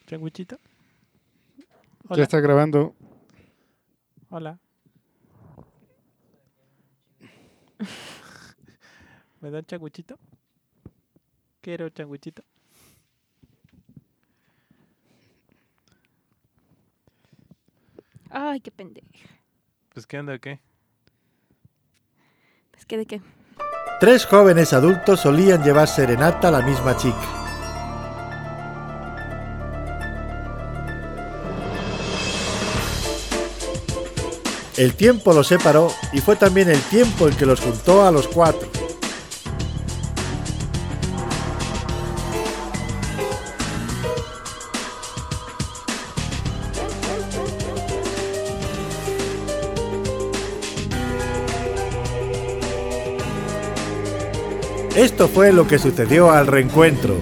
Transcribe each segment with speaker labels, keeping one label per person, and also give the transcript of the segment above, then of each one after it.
Speaker 1: ¿Changuichito?
Speaker 2: Ya está grabando.
Speaker 1: Hola. ¿Me dan changuichito? Quiero changuichito.
Speaker 3: Ay, qué pendeja.
Speaker 1: Pues, ¿qué onda o qué?
Speaker 3: Pues, ¿qué de qué?
Speaker 4: 3 jóvenes adultos solían llevar serenata a la misma chica. El tiempo los separó y fue también el tiempo en que los juntó a los 4. Esto fue lo que sucedió al reencuentro.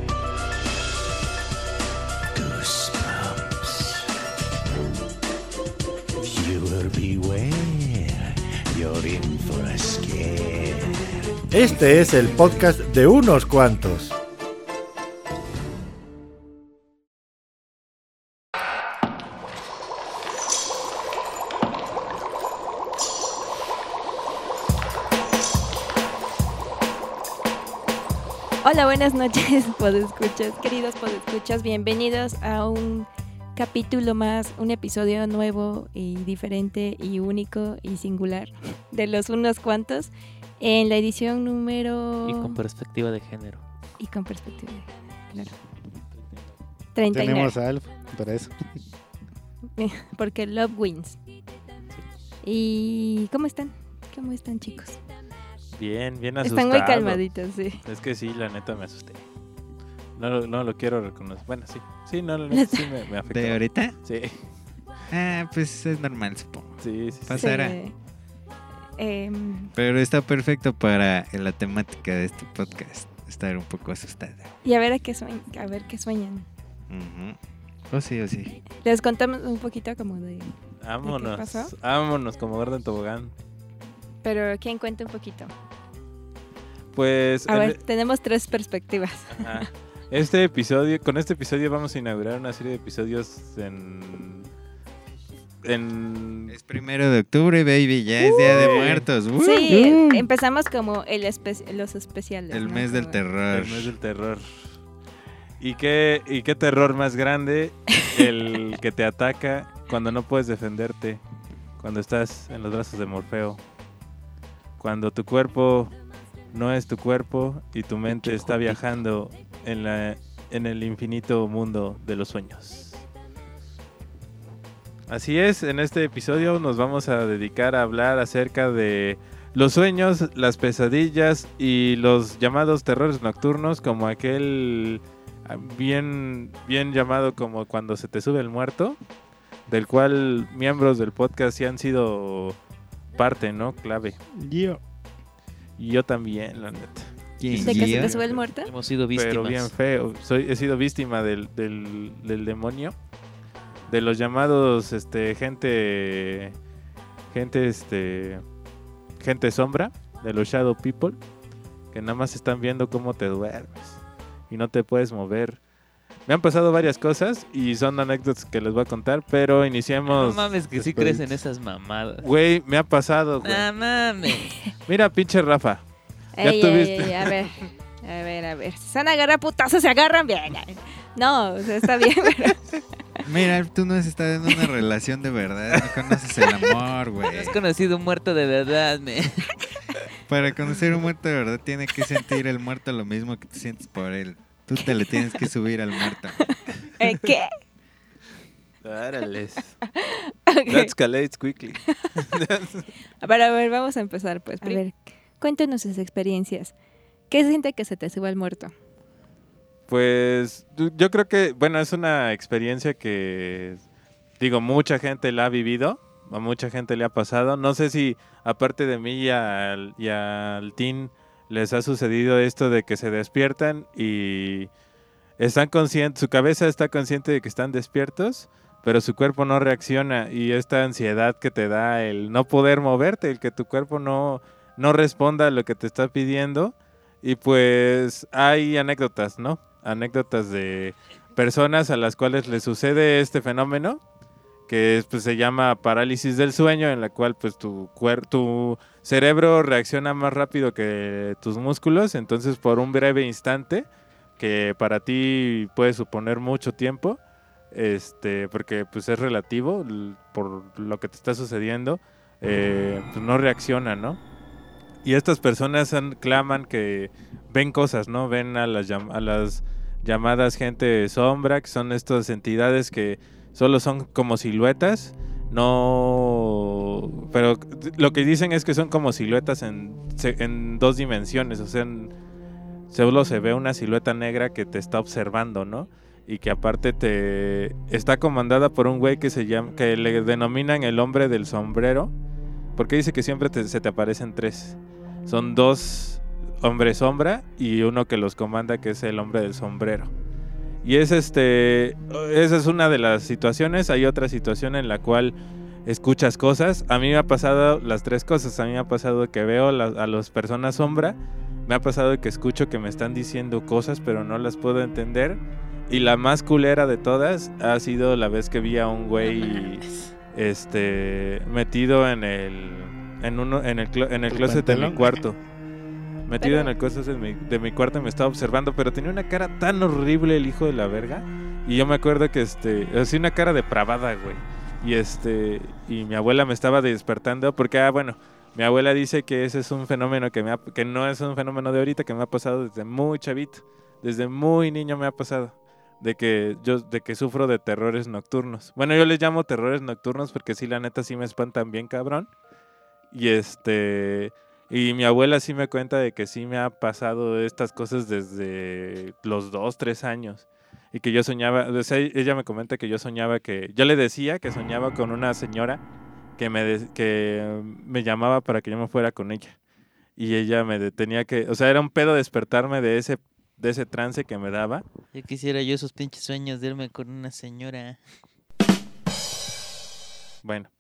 Speaker 4: Este es el podcast de unos cuantos.
Speaker 3: Hola, buenas noches, podescuchas, queridos podescuchas, bienvenidos a un capítulo más, un episodio nuevo y diferente y único y singular de los unos cuantos en la edición número...
Speaker 5: Y con perspectiva de género.
Speaker 3: Y con perspectiva de género, claro. 39.
Speaker 2: Tenemos a Alf para eso.
Speaker 3: Porque love wins. ¿Y cómo están? ¿Cómo están, chicos?
Speaker 1: Bien, bien asustado.
Speaker 3: Están muy calmaditos, sí.
Speaker 1: Es que sí, la neta me asusté. No lo quiero reconocer. Bueno, sí. Sí, no, la neta sí me afectó.
Speaker 6: ¿De ahorita?
Speaker 1: Sí.
Speaker 6: Pues es normal, supongo.
Speaker 1: Sí.
Speaker 6: Pasará.
Speaker 3: Sí.
Speaker 6: Pero está perfecto para la temática de este podcast. Estar un poco asustada.
Speaker 3: Y a ver qué sueñan.
Speaker 6: O sí.
Speaker 3: Les contamos un poquito como de...
Speaker 1: Vámonos.
Speaker 3: ¿Qué pasó?
Speaker 1: Vámonos como gordo en tobogán.
Speaker 3: Pero ¿quién cuenta un poquito?
Speaker 1: Pues...
Speaker 3: A ver, tenemos 3 perspectivas.
Speaker 1: Ajá. Con este episodio vamos a inaugurar una serie de episodios en...
Speaker 6: Es 1 de octubre, baby. Ya es Día de Muertos.
Speaker 3: Sí, empezamos como los especiales.
Speaker 6: El
Speaker 3: ¿no?
Speaker 6: mes del terror.
Speaker 1: El mes del terror. ¿Y qué terror más grande el que te ataca cuando no puedes defenderte? Cuando estás en los brazos de Morfeo. Cuando tu cuerpo no es tu cuerpo y tu mente está viajando en el infinito mundo de los sueños. Así es, en este episodio nos vamos a dedicar a hablar acerca de los sueños, las pesadillas y los llamados terrores nocturnos, como aquel bien llamado como cuando se te sube el muerto, del cual miembros del podcast sí han sido parte, ¿no? Clave. Y yo también, la neta.
Speaker 6: ¿Quién?
Speaker 3: ¿De que se te sube el muerto?
Speaker 5: Hemos sido víctimas.
Speaker 1: Pero bien feo. He sido víctima del demonio. De los llamados gente sombra, de los shadow people, que nada más están viendo cómo te duermes y no te puedes mover. Me han pasado varias cosas y son anécdotas que les voy a contar, pero iniciemos.
Speaker 5: No mames que sí crees en esas mamadas.
Speaker 1: Güey, me ha pasado, güey.
Speaker 5: No mames.
Speaker 1: Mira, pinche Rafa. Ya
Speaker 3: Ey,
Speaker 1: tuviste.
Speaker 3: a ver. Si se van a agarrar putazos, se agarran bien. No, o sea, está bien, pero...
Speaker 6: Mira, tú no has estado en una relación de verdad. No conoces el amor, güey.
Speaker 5: No has conocido un muerto de verdad,
Speaker 6: Para conocer un muerto de verdad tiene que sentir el muerto lo mismo que tú sientes por él. Tú te le tienes que subir al muerto.
Speaker 3: ¿Qué?
Speaker 1: Árales.
Speaker 3: Okay.
Speaker 1: That escalates quickly.
Speaker 3: A ver, vamos a empezar, pues. A ver, cuéntanos sus experiencias. ¿Qué se siente que se te suba el muerto?
Speaker 1: Pues yo creo que, bueno, es una experiencia que, digo, mucha gente la ha vivido, a mucha gente le ha pasado. No sé si, aparte de mí y al team, les ha sucedido esto de que se despiertan y están conscientes, su cabeza está consciente de que están despiertos, pero su cuerpo no reacciona, y esta ansiedad que te da el no poder moverte, el que tu cuerpo no responda a lo que te está pidiendo. Y pues hay anécdotas, ¿no? Anécdotas de personas a las cuales les sucede este fenómeno, que pues, se llama parálisis del sueño, en la cual pues tu cerebro reacciona más rápido que tus músculos, entonces por un breve instante, que para ti puede suponer mucho tiempo, porque pues es relativo por lo que te está sucediendo, pues no reacciona, ¿no? Y estas personas claman que ven cosas, ¿no? Ven a las llamadas gente sombra, que son estas entidades que solo son como siluetas, no, pero lo que dicen es que son como siluetas en 2 dimensiones, o sea, solo se ve una silueta negra que te está observando, ¿no? Y que aparte está comandada por un güey que le denominan el hombre del sombrero, porque dice que siempre se te aparecen 3. Son 2 hombres sombra y uno que los comanda, que es el hombre del sombrero. Y esa es una de las situaciones. Hay otra situación en la cual escuchas cosas. A mí me ha pasado las 3 cosas. A mí me ha pasado que veo a las personas sombra. Me ha pasado que escucho que me están diciendo cosas, pero no las puedo entender. Y la más culera de todas ha sido la vez que vi a un güey metido en el closet de mi cuarto. Metido en el closet de mi cuarto y me estaba observando, pero tenía una cara tan horrible el hijo de la verga. Y yo me acuerdo que así una cara depravada, güey. Y mi abuela me estaba despertando porque, bueno, mi abuela dice que ese es un fenómeno que no es un fenómeno de ahorita, que me ha pasado desde muy chavito, desde muy niño me ha pasado, de que sufro de terrores nocturnos. Bueno, yo les llamo terrores nocturnos porque sí, la neta sí me espantan bien cabrón. Y mi abuela sí me cuenta de que sí me ha pasado estas cosas desde los 2, 3 años. Y que yo soñaba, o sea, ella me comenta que yo le decía que soñaba con una señora que me llamaba para que yo me fuera con ella. Y ella me tenía o sea, era un pedo despertarme de ese trance que me daba.
Speaker 5: Ya quisiera yo esos pinches sueños de irme con una señora.
Speaker 1: Bueno,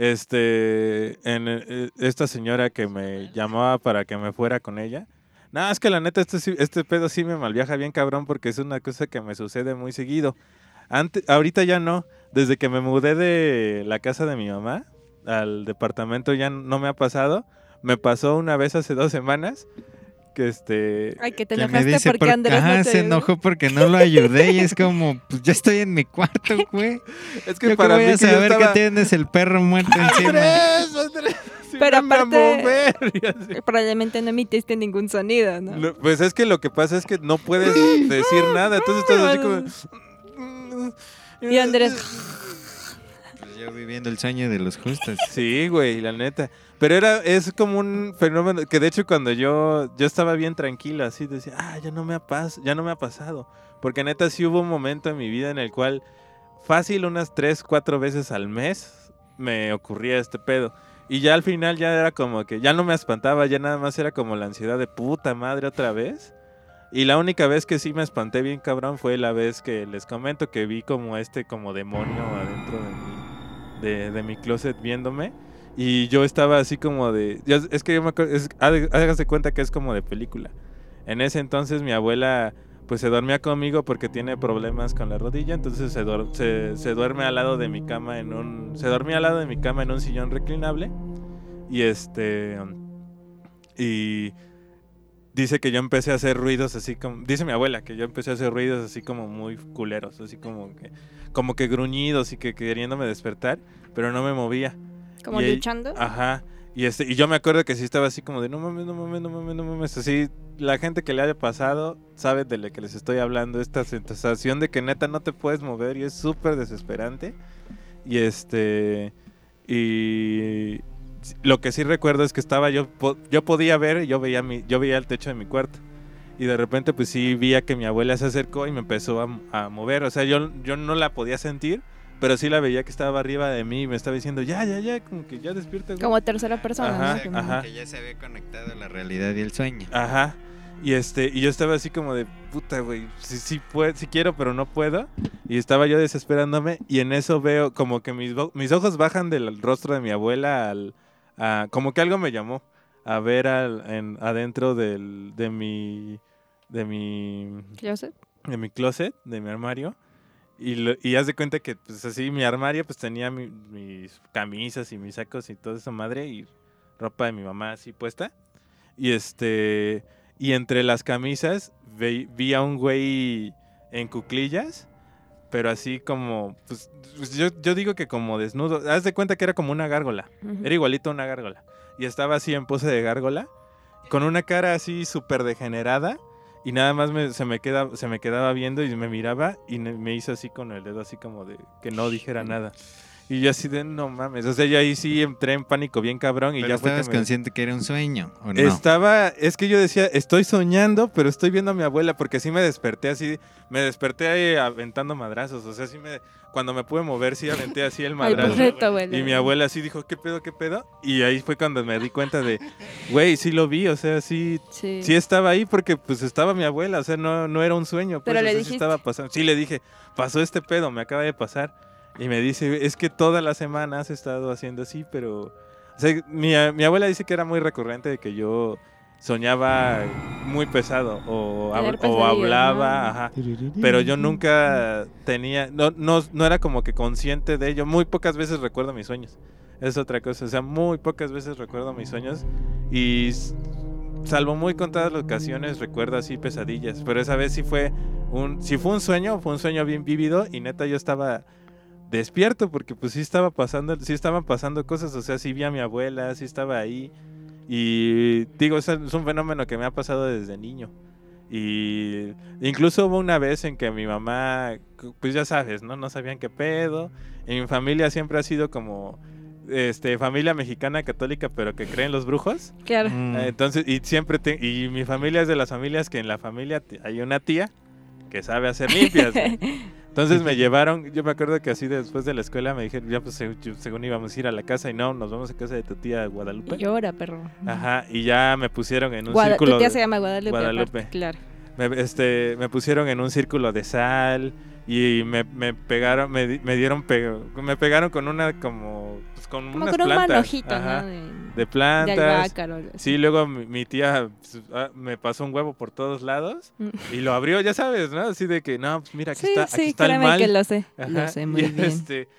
Speaker 1: esta señora que me llamaba para que me fuera con ella. No, es que la neta este pedo sí me malviaja bien cabrón porque es una cosa que me sucede muy seguido. Ahorita ya no. Desde que me mudé de la casa de mi mamá al departamento ya no me ha pasado. Me pasó una vez hace 2 semanas que
Speaker 3: Ay, que te
Speaker 6: Que me
Speaker 3: enojaste
Speaker 6: dice
Speaker 3: porque Andrés no te
Speaker 6: se enojó porque no lo ayudé y es como, pues ya estoy en mi cuarto, güey.
Speaker 1: Es que
Speaker 6: Yo
Speaker 1: para
Speaker 6: que voy
Speaker 1: mí
Speaker 6: a
Speaker 1: que yo
Speaker 6: saber
Speaker 1: estaba...
Speaker 6: que tienes el perro muerto encima.
Speaker 1: Andrés,
Speaker 3: Pero
Speaker 1: síganme a
Speaker 3: aparte-
Speaker 1: mover, y así.
Speaker 3: Probablemente no emitiste ningún sonido, ¿no?
Speaker 1: Pues es que lo que pasa es que no puedes decir nada, entonces estás así como...
Speaker 3: Y Andrés...
Speaker 6: Pues yo viviendo el sueño de los justos.
Speaker 1: Sí, güey, la neta. Pero es como un fenómeno que de hecho cuando yo estaba bien tranquilo, así decía, ya no me ha pasado. Porque neta sí hubo un momento en mi vida en el cual fácil unas 3, 4 veces al mes me ocurría este pedo. Y ya al final ya era como que ya no me espantaba, ya nada más era como la ansiedad de puta madre otra vez. Y la única vez que sí me espanté bien cabrón fue la vez que les comento que vi como como demonio adentro de mi closet viéndome. Y yo estaba así como es que yo me acuerdo, hágase cuenta que es como de película. En ese entonces mi abuela pues se dormía conmigo porque tiene problemas con la rodilla, entonces se duerme al lado de mi cama se dormía al lado de mi cama en un sillón reclinable y y dice que yo empecé a hacer ruidos así como, dice mi abuela que yo empecé a hacer ruidos así como muy culeros, así como que gruñidos y que queriéndome despertar, pero no me movía.
Speaker 3: Como
Speaker 1: Y
Speaker 3: luchando.
Speaker 1: Ajá. Y yo me acuerdo que sí estaba así como de no mames. Así, la gente que le haya pasado sabe de lo que les estoy hablando. Esta sensación de que neta no te puedes mover y es súper desesperante. Y y lo que sí recuerdo es que estaba yo podía ver, yo veía el techo de mi cuarto. Y de repente pues sí vi que mi abuela se acercó y me empezó a mover. O sea, yo no la podía sentir, pero sí la veía que estaba arriba de mí y me estaba diciendo, ya, como que ya despierta, güey.
Speaker 3: Como tercera persona,
Speaker 1: Ajá,
Speaker 3: ¿no?
Speaker 6: Como
Speaker 1: ajá.
Speaker 6: que ya se había conectado a la realidad y el sueño.
Speaker 1: Ajá. Y y yo estaba así como de, puta, güey, sí quiero, pero no puedo. Y estaba yo desesperándome y en eso veo como que mis ojos bajan del rostro de mi abuela como que algo me llamó a ver adentro de mi
Speaker 3: ¿Closet?
Speaker 1: closet, de mi armario. Y haz de cuenta que, pues así, mi armario, pues tenía mis camisas y mis sacos y toda esa madre y ropa de mi mamá así puesta. Y y entre las camisas vi a un güey en cuclillas, pero así como, pues yo digo que como desnudo. Haz de cuenta que era como una gárgola.
Speaker 3: Ujú.
Speaker 1: Era igualito a una gárgola. Y estaba así en pose de gárgola, con una cara así súper degenerada. Y nada más se me quedaba viendo y me miraba y me hizo así con el dedo, así como de que no dijera nada. Y yo así de, no mames. O sea, yo ahí sí entré en pánico bien cabrón y
Speaker 6: Pero
Speaker 1: ya fue que
Speaker 6: estabas consciente que era un sueño, ¿o no?
Speaker 1: es que yo decía, estoy soñando, pero estoy viendo a mi abuela, porque sí me desperté ahí aventando madrazos. O sea, cuando me pude mover, sí aventé así el
Speaker 3: Ay,
Speaker 1: madrazo.
Speaker 3: pobre tu abuela.
Speaker 1: Y mi abuela así dijo, ¿qué pedo, qué pedo? Y ahí fue cuando me di cuenta de, güey, sí lo vi, o sea, sí estaba ahí porque pues estaba mi abuela, o sea, no era un sueño. Pues,
Speaker 3: Pero le
Speaker 1: o sea,
Speaker 3: dijiste.
Speaker 1: sí estaba pasando. Sí, le dije, pasó este pedo, me acaba de pasar. Y me dice, es que toda la semana has estado haciendo así, pero... O sea, mi abuela dice que era muy recurrente de que yo soñaba muy pesado o
Speaker 3: Tener pesadillas,
Speaker 1: hablaba,
Speaker 3: ¿no?
Speaker 1: ajá. Pero yo nunca tenía, no era como que consciente de ello. Muy pocas veces recuerdo mis sueños. Es otra cosa, o sea, muy pocas veces recuerdo mis sueños y salvo muy contadas las ocasiones recuerdo así pesadillas. Pero esa vez sí fue un sueño bien vívido y neta yo estaba despierto porque pues sí estaban pasando cosas, o sea, sí vi a mi abuela, sí estaba ahí y digo, es un fenómeno que me ha pasado desde niño. Y incluso hubo una vez en que mi mamá, pues ya sabes, no sabían qué pedo. Y mi familia siempre ha sido como familia mexicana católica, pero que cree en los brujos.
Speaker 3: Claro.
Speaker 1: Entonces, y mi familia es de las familias que en la familia hay una tía que sabe hacer limpias. Entonces me llevaron, yo me acuerdo que así después de la escuela me dijeron, ya pues según íbamos a ir a la casa y no, nos vamos a casa de tu tía Guadalupe.
Speaker 3: Y llora, perro.
Speaker 1: Ajá, y ya me pusieron en un
Speaker 3: Tu
Speaker 1: círculo.
Speaker 3: tía se llama Guadalupe.
Speaker 1: Guadalupe.
Speaker 3: Aparte, claro.
Speaker 1: Me pusieron en un círculo de sal y me pegaron, me pegaron con una como con
Speaker 3: Como
Speaker 1: unas
Speaker 3: con un
Speaker 1: plantas.
Speaker 3: manojito,
Speaker 1: Ajá,
Speaker 3: ¿no?
Speaker 1: de plantas.
Speaker 3: De albahaca o algo así.
Speaker 1: Sí, luego mi tía me pasó un huevo por todos lados y lo abrió, ya sabes, ¿no? Así de que, no, pues mira, aquí está el
Speaker 3: créeme
Speaker 1: mal.
Speaker 3: que lo sé.
Speaker 1: Ajá,
Speaker 3: Lo sé muy bien.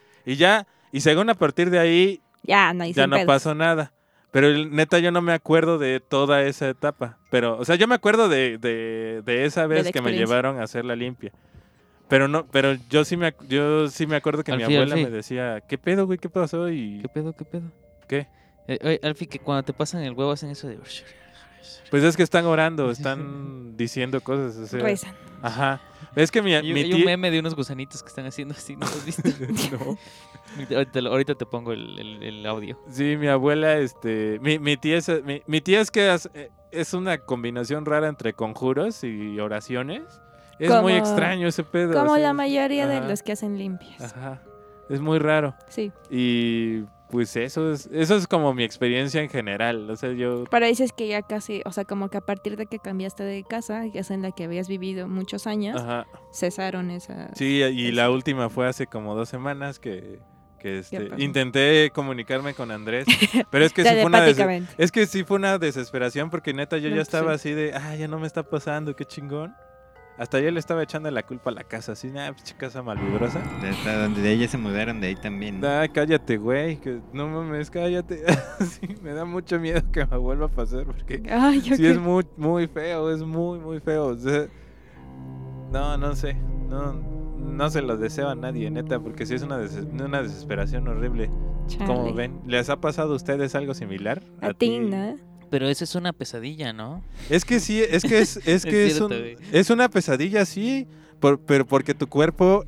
Speaker 1: Y según a partir de ahí
Speaker 3: Ya
Speaker 1: no pasó nada. Pero neta yo no me acuerdo de toda esa etapa. Pero, o sea, yo me acuerdo de esa vez
Speaker 3: la
Speaker 1: que me
Speaker 3: experiencia.
Speaker 1: llevaron a hacer la limpia. Pero yo sí me acuerdo que mi
Speaker 5: Alfie,
Speaker 1: abuela
Speaker 5: Alfie.
Speaker 1: me decía, ¿qué pedo, güey? ¿Qué pasó? Y
Speaker 5: ¿Qué pedo?
Speaker 1: ¿qué?
Speaker 5: Oye, Alfie, que cuando te pasan el huevo hacen eso de...
Speaker 1: Pues es que están orando, están diciendo cosas. O sea,
Speaker 3: Rezan.
Speaker 1: ajá. Es que mi
Speaker 5: Hay un
Speaker 1: tía...
Speaker 5: meme de unos gusanitos que están haciendo así, ¿no lo has visto?
Speaker 1: No.
Speaker 5: Ahorita te pongo el audio.
Speaker 1: Sí, mi abuela, mi tía es que es una combinación rara entre conjuros y oraciones. Es muy
Speaker 3: Como-
Speaker 1: extraño ese pedo.
Speaker 3: Como
Speaker 1: o sea,
Speaker 3: la mayoría de
Speaker 1: ajá.
Speaker 3: los que hacen limpias.
Speaker 1: Ajá. Es muy raro.
Speaker 3: Sí.
Speaker 1: Y pues eso es como mi experiencia en general. O sea, yo...
Speaker 3: Pero dices que ya casi, o sea, como que a partir de que cambiaste de casa, que es en la que habías vivido muchos años,
Speaker 1: Ajá.
Speaker 3: cesaron esas...
Speaker 1: Sí, y
Speaker 3: eso.
Speaker 1: la última fue hace como 2 semanas que
Speaker 3: ¿Qué pasó?
Speaker 1: intenté comunicarme con Andrés. Pero es que sí fue una
Speaker 3: Telepáticamente.
Speaker 1: Es que sí fue una desesperación porque neta yo
Speaker 3: No,
Speaker 1: ya estaba
Speaker 3: sí.
Speaker 1: así de, ya no me está pasando, qué chingón. Hasta yo le estaba echando la culpa a la casa, así, pinche casa malvibrosa.
Speaker 6: Hasta donde de ella se mudaron, de ahí también.
Speaker 1: Cállate, güey, que no mames, cállate. Sí, me da mucho miedo que me vuelva a pasar porque
Speaker 3: Ay,
Speaker 1: sí es muy, muy feo, es muy, muy feo. O sea, no sé, no se lo deseo a nadie, neta, porque sí es una desesperación horrible. ¿Cómo
Speaker 3: Chale.
Speaker 1: ven? ¿Les ha pasado a ustedes algo similar?
Speaker 3: A ti, ¿no?
Speaker 5: Pero eso es una pesadilla, ¿no?
Speaker 1: Es que sí, es que es
Speaker 5: cierto, güey.
Speaker 1: es una pesadilla, sí, pero porque tu cuerpo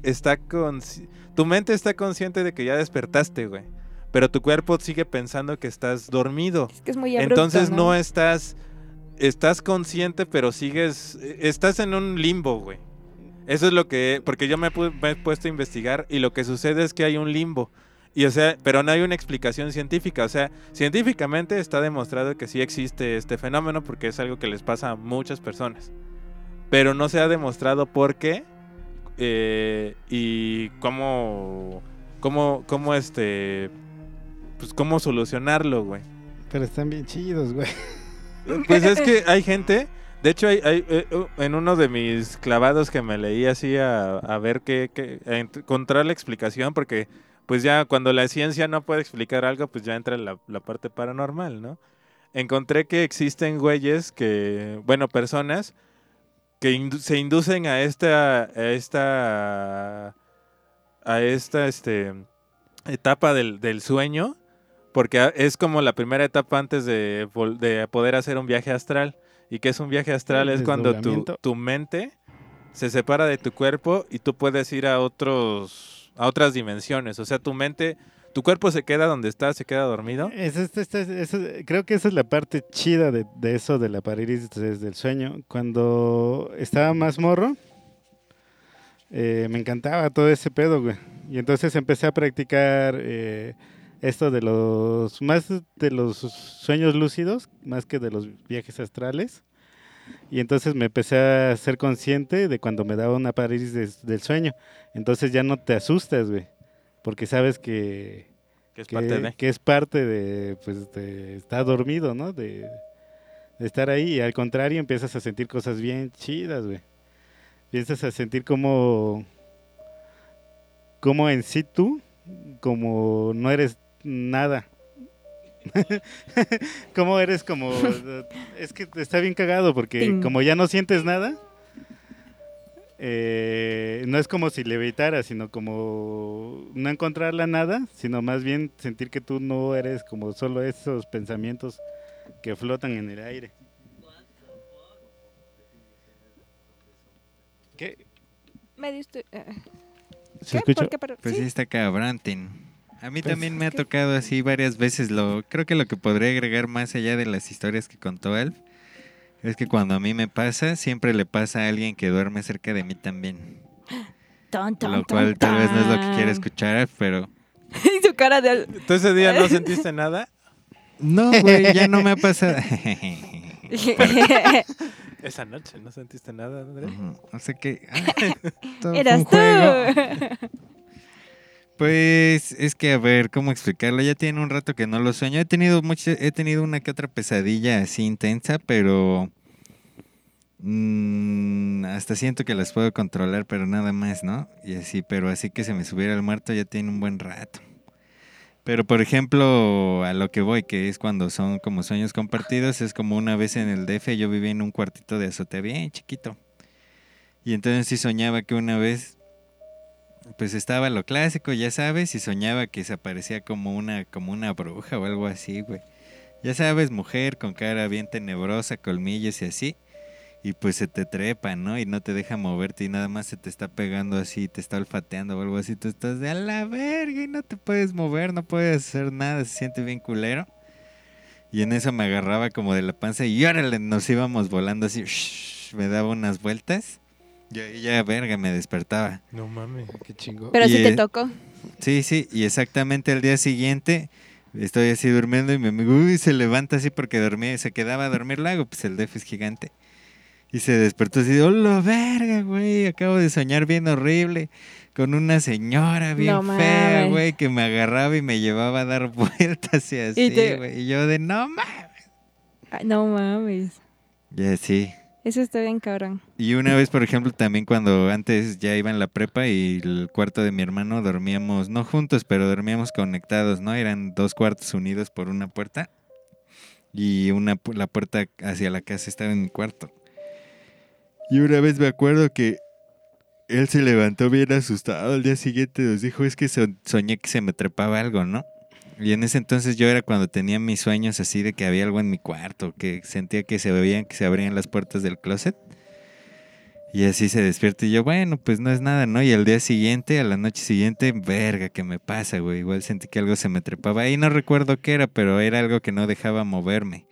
Speaker 1: tu mente está consciente de que ya despertaste, güey. Pero tu cuerpo sigue pensando que estás dormido.
Speaker 3: Es que es muy abrupto,
Speaker 1: Entonces no
Speaker 3: ¿no?
Speaker 1: estás consciente, pero estás en un limbo, güey. Eso es porque yo me he puesto a investigar y lo que sucede es que hay un limbo. Y o sea, pero no hay una explicación científica. O sea, científicamente está demostrado que sí existe este fenómeno porque es algo que les pasa a muchas personas. Pero no se ha demostrado por qué y cómo pues cómo solucionarlo, güey.
Speaker 2: Pero están bien chidos, güey.
Speaker 1: Pues es que hay gente, De hecho, en uno de mis clavados que me leí así a ver a encontrar la explicación, porque pues ya cuando la ciencia no puede explicar algo, pues ya entra la parte paranormal, ¿no? Encontré que existen güeyes personas que se inducen a esta etapa del sueño, porque es como la primera etapa antes de poder hacer un viaje astral. ¿Y qué es un viaje astral? Es cuando tu mente se separa de tu cuerpo y tú puedes ir a otras dimensiones. O sea, tu cuerpo se queda donde está, se queda dormido.
Speaker 2: Creo que esa es la parte chida de eso de la parálisis del sueño. Cuando estaba más morro, me encantaba todo ese pedo, güey. Y entonces empecé a practicar esto de los sueños lúcidos, más que de los viajes astrales. Y entonces me empecé a ser consciente de cuando me daba una parálisis del sueño. Entonces ya no te asustas, güey, porque sabes que es parte de, pues, de estar dormido, ¿no? De estar ahí. Y al contrario, empiezas a sentir cosas bien chidas, güey. Empiezas a sentir como en sí tú, como no eres nada. ¿Cómo eres como? Es que está bien cagado porque como ya no sientes nada, no es como si levitaras, sino como no encontrar la nada, sino más bien sentir que tú no eres como solo esos pensamientos que flotan en el aire. ¿Qué?
Speaker 3: Me diste...
Speaker 2: ¿Se escucha?
Speaker 6: Pues sí está cabrantin. A mí también me ha tocado así varias veces. Creo que lo que podría agregar más allá de las historias que contó Alf es que cuando a mí me pasa, siempre le pasa a alguien que duerme cerca de mí también. Lo cual tal vez no es lo que quiere escuchar Alf, pero...
Speaker 3: Y su cara de...
Speaker 1: ¿Tú ese día no sentiste nada?
Speaker 6: No, güey, ya no me ha pasado.
Speaker 1: Esa noche no sentiste nada, André.
Speaker 6: O sea que...
Speaker 3: Eras tú.
Speaker 6: Pues es que a ver, ¿cómo explicarlo? Ya tiene un rato que no lo sueño. He tenido una que otra pesadilla así intensa, pero hasta siento que las puedo controlar, pero nada más, ¿no? Y así, pero así que se me subiera el muerto ya tiene un buen rato. Pero por ejemplo, a lo que voy, que es cuando son como sueños compartidos, es como una vez en el DF yo vivía en un cuartito de azotea bien chiquito. Y entonces sí soñaba que una vez pues estaba lo clásico, ya sabes, y soñaba que se aparecía como una bruja o algo así, güey. Ya sabes, mujer con cara bien tenebrosa, colmillos y así. Y pues se te trepa, ¿no? Y no te deja moverte y nada más se te está pegando así, te está olfateando o algo así. Tú estás de a la verga y no te puedes mover, no puedes hacer nada, se siente bien culero. Y en eso me agarraba como de la panza y órale, nos íbamos volando así, me daba unas vueltas. Y ya verga, me despertaba.
Speaker 1: No mames.
Speaker 2: Qué chingón.
Speaker 3: Pero sí te tocó.
Speaker 6: Sí, y exactamente al día siguiente estoy así durmiendo y mi amigo se levanta así porque dormía, se quedaba a dormir luego, pues el DF es gigante. Y se despertó así, ¡hola verga, güey! Acabo de soñar bien horrible con una señora bien fea, güey, que me agarraba y me llevaba a dar vueltas y así, güey. Y yo de, ¡no mames!
Speaker 3: Ay, no mames.
Speaker 6: Ya sí.
Speaker 3: Eso está bien cabrón.
Speaker 6: Y una vez, por ejemplo, también cuando antes ya iba en la prepa y el cuarto de mi hermano dormíamos, no juntos, pero dormíamos conectados, ¿no? Eran 2 cuartos unidos por una puerta y la puerta hacia la casa estaba en mi cuarto. Y una vez me acuerdo que él se levantó bien asustado. Al día siguiente nos dijo, es que soñé que se me trepaba algo, ¿no? Y en ese entonces yo era cuando tenía mis sueños así de que había algo en mi cuarto, que sentía que se veían, que se abrían las puertas del closet. Y así se despierta y yo, bueno, pues no es nada, ¿no? Y al día siguiente, a la noche siguiente, verga, ¿qué me pasa, güey? Igual sentí que algo se me trepaba. Ahí no recuerdo qué era, pero era algo que no dejaba moverme.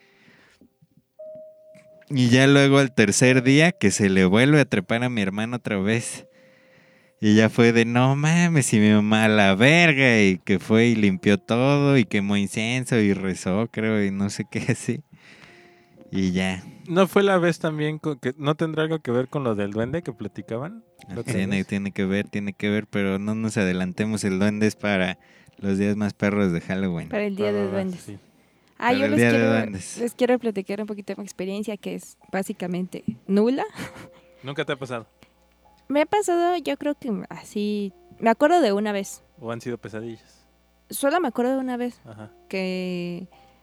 Speaker 6: Y ya luego al tercer día que se le vuelve a trepar a mi hermano otra vez. Y ya fue de, no mames, y mi mamá a la verga, y que fue y limpió todo, y quemó incienso, y rezó, creo, y no sé qué así. Y ya.
Speaker 1: ¿No fue la vez también que no tendrá algo que ver con lo del duende que platicaban?
Speaker 6: Tiene que ver, pero no nos adelantemos, el duende es para los días más perros de Halloween.
Speaker 3: Para el día de duendes.
Speaker 1: Sí.
Speaker 3: Ah, yo
Speaker 6: Para el Día de Duendes.
Speaker 3: les quiero platicar un poquito de mi experiencia, que es básicamente nula.
Speaker 1: ¿Nunca te ha pasado?
Speaker 3: Me ha pasado, yo creo que así... Me acuerdo de una vez.
Speaker 1: ¿O han sido pesadillas?
Speaker 3: Solo me acuerdo de una vez
Speaker 1: Ajá.
Speaker 3: que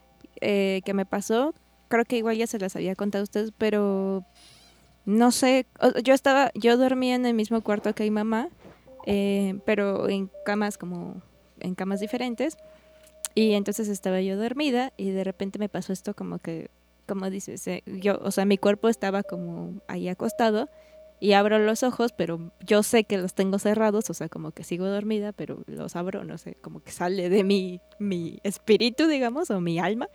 Speaker 3: me pasó. Creo que igual ya se las había contado a ustedes, pero no sé. Yo dormía en el mismo cuarto que mi mamá, pero en camas diferentes. Y entonces estaba yo dormida y de repente me pasó esto como que, como dices, mi cuerpo estaba como ahí acostado y abro los ojos, pero yo sé que los tengo cerrados, o sea, como que sigo dormida, pero los abro, no sé, como que sale de mi espíritu, digamos, o mi alma.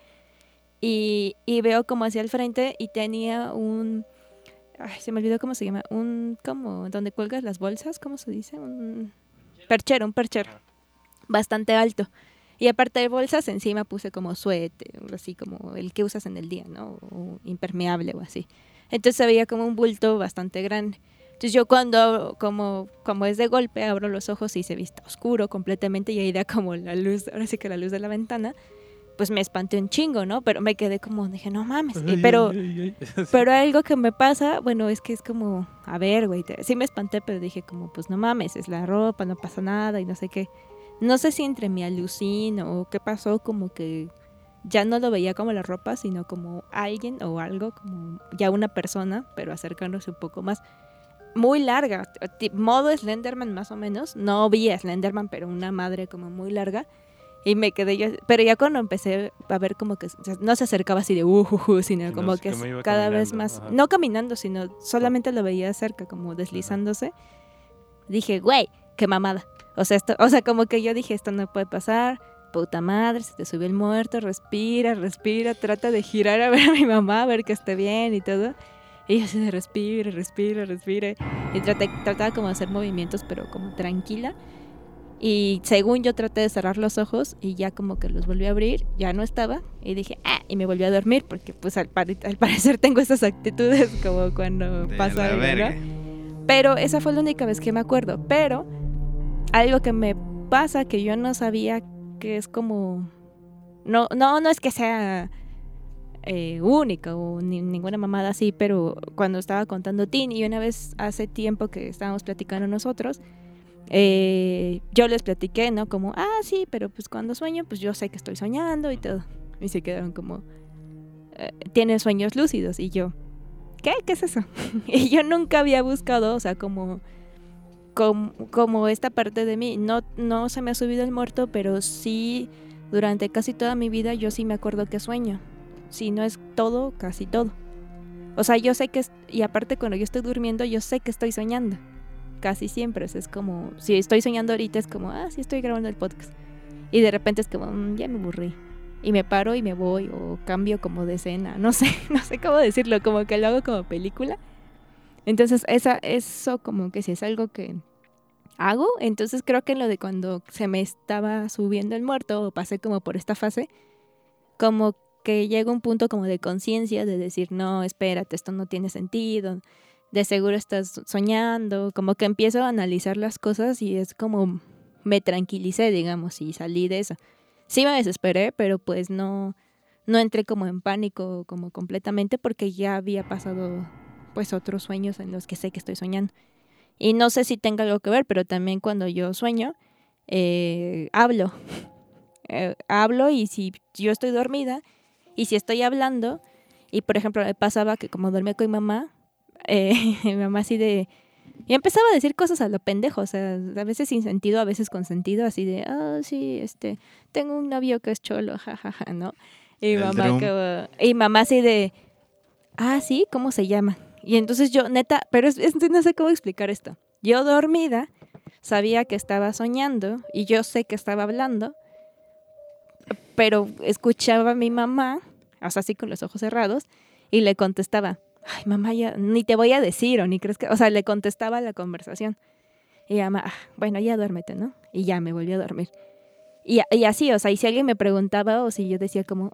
Speaker 3: Y veo como hacia el frente y tenía se me olvidó cómo se llama, como donde cuelgas las bolsas, ¿cómo se dice? Un perchero, bastante alto. Y aparte de bolsas, encima puse como suéter, así como el que usas en el día, ¿no? O impermeable o así. Entonces había como un bulto bastante grande. Entonces yo cuando, como es de golpe, abro los ojos y se ve oscuro completamente y ahí da como la luz, ahora sí que la luz de la ventana, pues me espanté un chingo, ¿no? Pero me quedé como, dije, no mames. Pero algo que me pasa, bueno, es que es como, a ver, güey, sí me espanté, pero dije como, pues no mames, es la ropa, no pasa nada y no sé qué. No sé si entre mi alucino o qué pasó, como que ya no lo veía como la ropa, sino como alguien o algo, como ya una persona, pero acercándose un poco más. Muy larga, modo Slenderman más o menos. No vi a Slenderman, pero una madre como muy larga. Y me quedé yo, pero ya cuando empecé a ver como que no se acercaba así de sino como que cada vez más,
Speaker 1: ajá.
Speaker 3: no caminando, sino solamente lo veía cerca, como deslizándose. Dije, güey, qué mamada. O sea, como que yo dije, esto no puede pasar, puta madre, se te subió el muerto, respira, trata de girar a ver a mi mamá, a ver que esté bien y todo. Y yo así de respira. Y trataba como de hacer movimientos, pero como tranquila. Y según yo traté de cerrar los ojos y ya como que los volví a abrir, ya no estaba. Y dije, y me volví a dormir porque pues al parecer tengo esas actitudes como cuando pasa algo, ¿no? Pero esa fue la única vez que me acuerdo. Pero algo que me pasa que yo no sabía, que es como... No es que sea única o ninguna mamada así, pero cuando estaba contando Tin y una vez hace tiempo que estábamos platicando nosotros, yo les platiqué, ¿no? Como, sí, pero pues cuando sueño, pues yo sé que estoy soñando y todo. Y se quedaron como, ¿tienes sueños lúcidos? Y yo, ¿qué es eso? Y yo nunca había buscado, o sea, como esta parte de mí. No se me ha subido el muerto, pero sí, durante casi toda mi vida yo sí me acuerdo que sueño. Si no es todo, casi todo. O sea, yo sé que, y aparte cuando yo estoy durmiendo, yo sé que estoy soñando. Casi siempre, o sea, es como, si estoy soñando ahorita es como, sí estoy grabando el podcast. Y de repente es como, ya me aburrí. Y me paro y me voy, o cambio como de escena, no sé cómo decirlo, como que lo hago como película. Entonces eso como que si es algo que hago, entonces creo que lo de cuando se me estaba subiendo el muerto, o pasé como por esta fase, como que llega un punto como de conciencia de decir, no, espérate, esto no tiene sentido, de seguro estás soñando, como que empiezo a analizar las cosas y es como me tranquilicé, digamos, y salí de eso. Sí me desesperé, pero pues no entré como en pánico como completamente porque ya había pasado pues otros sueños en los que sé que estoy soñando. Y no sé si tenga algo que ver, pero también cuando yo sueño, hablo. Hablo y si yo estoy dormida y si estoy hablando, y por ejemplo me pasaba que como dormía con mi mamá, mi mamá así de... Yo empezaba a decir cosas a lo pendejo, o sea, a veces sin sentido, a veces con sentido, así de, sí, tengo un novio que es cholo, jajaja, ¿no? Y mamá así de, sí, ¿cómo se llama? Y entonces yo, neta, pero no sé cómo explicar esto. Yo dormida, sabía que estaba soñando y yo sé que estaba hablando, pero escuchaba a mi mamá, o sea, así con los ojos cerrados, y le contestaba, ay, mamá, ya ni te voy a decir, o ni crees que... O sea, le contestaba la conversación. Y mamá, bueno, ya duérmete, ¿no? Y ya me volví a dormir. Y así, o sea, y si alguien me preguntaba, o si yo decía como,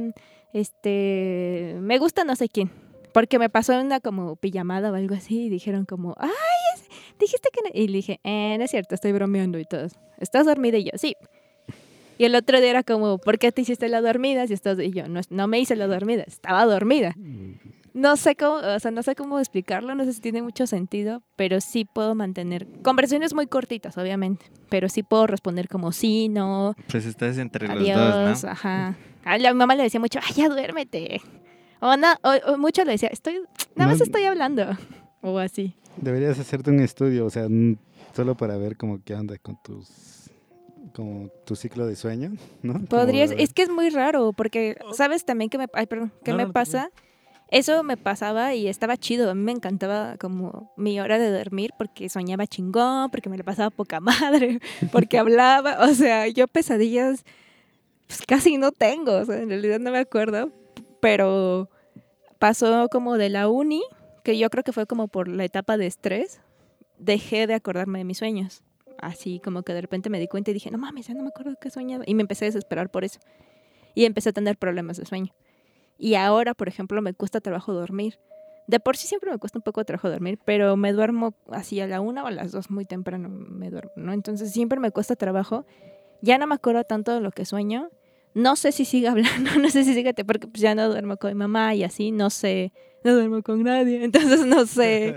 Speaker 3: me gusta no sé quién. Porque me pasó una como pijamada o algo así, y dijeron como, dijiste que no. Y le dije, no es cierto, estoy bromeando y todo. ¿Estás dormida? Y yo, sí. Y el otro día era como, ¿por qué te hiciste la dormida? Y yo, no me hice la dormida, estaba dormida. No sé cómo, o sea, no sé cómo explicarlo, no sé si tiene mucho sentido, pero sí puedo mantener conversaciones muy cortitas, obviamente, pero sí puedo responder como sí, no,
Speaker 6: Pues estás entre los
Speaker 3: adiós,
Speaker 6: dos, ¿no?
Speaker 3: ajá. A la mamá le decía mucho, ay, ya duérmete. O mucho le decía, nada más
Speaker 2: No-
Speaker 3: estoy hablando. O así.
Speaker 2: Deberías hacerte un estudio, o sea, solo para ver como qué onda con como tu ciclo de sueño, ¿no?
Speaker 3: Podrías,
Speaker 2: Como-
Speaker 3: es que es muy raro, porque, ¿sabes también qué qué
Speaker 1: No,
Speaker 3: me
Speaker 1: no,
Speaker 3: pasa? Eso me pasaba y estaba chido. A mí me encantaba como mi hora de dormir porque soñaba chingón, porque me la pasaba poca madre, porque hablaba. O sea, yo pesadillas pues casi no tengo. O sea, en realidad no me acuerdo. Pero pasó como de la uni, que yo creo que fue como por la etapa de estrés, dejé de acordarme de mis sueños. Así como que de repente me di cuenta y dije, no mames, ya no me acuerdo qué soñaba. Y me empecé a desesperar por eso. Y empecé a tener problemas de sueño. Y ahora, por ejemplo, me cuesta trabajo dormir. De por sí siempre me cuesta un poco de trabajo dormir, pero me duermo así a la 1 o a las 2 muy temprano me duermo, ¿no? Entonces siempre me cuesta trabajo. Ya no me acuerdo tanto de lo que sueño. No sé si siga hablando, no sé si siga, porque pues ya no duermo con mi mamá y así, no sé, no duermo con nadie. Entonces no sé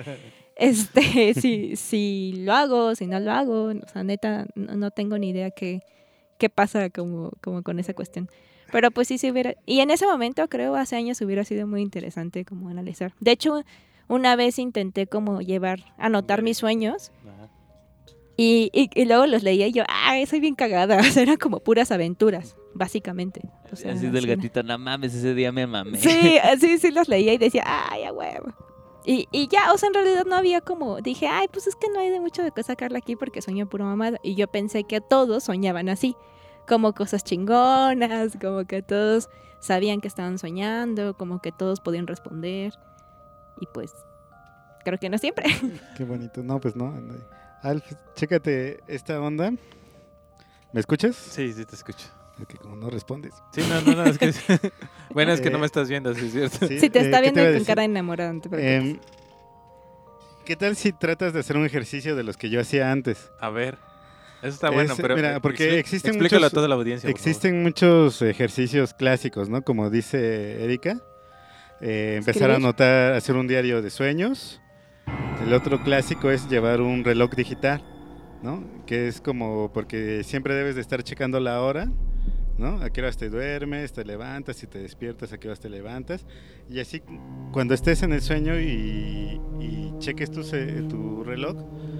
Speaker 3: si lo hago, si no lo hago. O sea, neta, no tengo ni idea qué pasa como con esa cuestión. Pero pues sí se hubiera... Y en ese momento, creo, hace años hubiera sido muy interesante como analizar. De hecho, una vez intenté como anotar mis sueños
Speaker 1: Ajá.
Speaker 3: y luego los leía y yo, soy bien cagada. O sea, eran como puras aventuras, básicamente. O sea,
Speaker 5: Así del
Speaker 3: sí,
Speaker 5: gatito, no mames, ese día me mamé.
Speaker 3: sí los leía y decía, a huevo. Y ya, o sea, en realidad no había como... Dije, pues es que no hay de mucho de qué sacarle aquí porque sueño pura mamada. Y yo pensé que todos soñaban así. Como cosas chingonas, como que todos sabían que estaban soñando, como que todos podían responder. Y pues, creo que no siempre.
Speaker 2: Qué bonito. No, pues no. Alf, chécate esta onda. ¿Me escuchas?
Speaker 1: Sí, sí te escucho.
Speaker 2: Porque como no respondes.
Speaker 1: Sí, no, es que... bueno, es que no me estás viendo, sí es cierto.
Speaker 2: Sí,
Speaker 3: Si te está
Speaker 2: ¿qué
Speaker 3: viendo
Speaker 2: iba a
Speaker 3: con
Speaker 2: decir?
Speaker 3: cara de enamorado, no te preocupes.
Speaker 2: ¿Qué tal si tratas de hacer un ejercicio de los que yo hacía antes?
Speaker 1: A ver, eso está bueno, pero...
Speaker 2: Mira, porque existen
Speaker 1: explícalo
Speaker 2: muchos-
Speaker 1: a toda la audiencia, por favor.
Speaker 2: Existen muchos ejercicios clásicos, ¿no? Como dice Erika, empezar a
Speaker 3: Escribir.
Speaker 2: anotar, hacer un diario de sueños. El otro clásico es llevar un reloj digital, ¿no? Que es como porque siempre debes de estar checando la hora, ¿no? A qué horas te duermes, te levantas, y te despiertas, a qué horas te levantas. Y así cuando estés en el sueño y cheques tu reloj,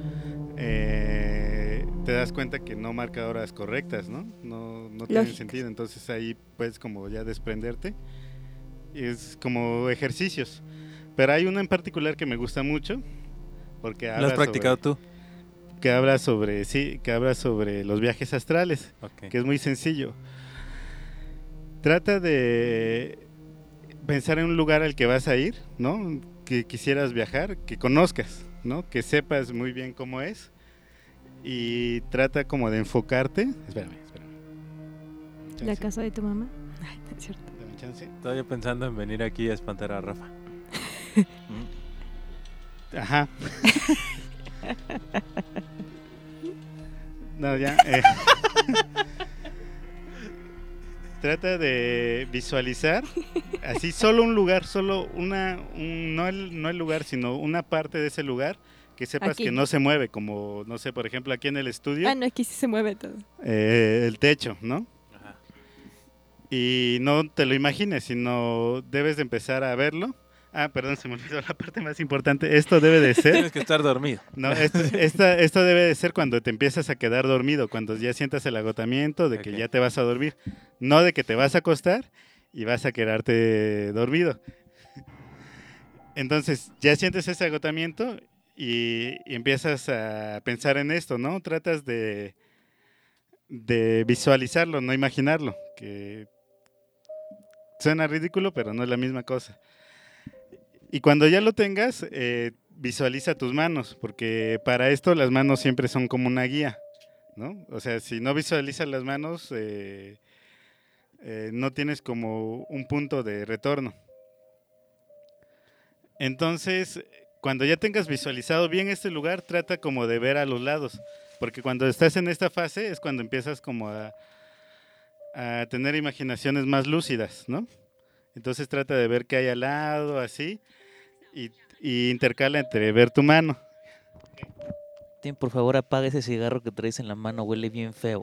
Speaker 2: te das cuenta que no marca horas correctas, ¿no? No tiene
Speaker 3: Lógicas.
Speaker 2: sentido. Entonces ahí puedes como ya desprenderte. Es como ejercicios. Pero hay uno en particular que me gusta mucho porque
Speaker 1: ¿Lo
Speaker 2: habla
Speaker 1: has practicado tú?
Speaker 2: que habla sobre los viajes astrales,
Speaker 1: Ok.
Speaker 2: que es muy sencillo. Trata de pensar en un lugar al que vas a ir, ¿no? Que quisieras viajar, que conozcas, ¿no? Que sepas muy bien cómo es y trata como de enfocarte. Espérame.
Speaker 3: ¿La
Speaker 2: Chance,
Speaker 3: casa de tu mamá? Ay, no es cierto.
Speaker 2: dame chance.
Speaker 1: Estaba yo pensando en venir aquí a espantar a Rafa.
Speaker 2: Ajá. No, ya. Trata de visualizar así solo un lugar, solo no el lugar, sino una parte de ese lugar que sepas
Speaker 3: Aquí.
Speaker 2: que no se mueve, como, no sé, por ejemplo, aquí en el estudio,
Speaker 3: No, aquí sí se mueve todo.
Speaker 2: el techo, ¿no?
Speaker 1: Ajá.
Speaker 2: Y no te lo imagines, sino debes de empezar a verlo. Perdón, se me olvidó la parte más importante. Esto debe de ser...
Speaker 1: Tienes que estar dormido.
Speaker 2: No, esto debe de ser cuando te empiezas a quedar dormido, cuando ya sientas el agotamiento de que
Speaker 1: Ok.
Speaker 2: ya te vas a dormir, no de que te vas a acostar y vas a quedarte dormido. Entonces, ya sientes ese agotamiento y empiezas a pensar en esto, ¿no? Tratas de visualizarlo, no imaginarlo, que suena ridículo, pero no es la misma cosa. Y cuando ya lo tengas, visualiza tus manos, porque para esto las manos siempre son como una guía, ¿no? O sea, si no visualizas las manos, no tienes como un punto de retorno. Entonces, cuando ya tengas visualizado bien este lugar, trata como de ver a los lados, porque cuando estás en esta fase es cuando empiezas como a tener imaginaciones más lúcidas, ¿no? Entonces trata de ver qué hay al lado, así, y intercala entre ver tu mano.
Speaker 5: Tim, por favor, apaga ese cigarro que traes en la mano, huele bien feo.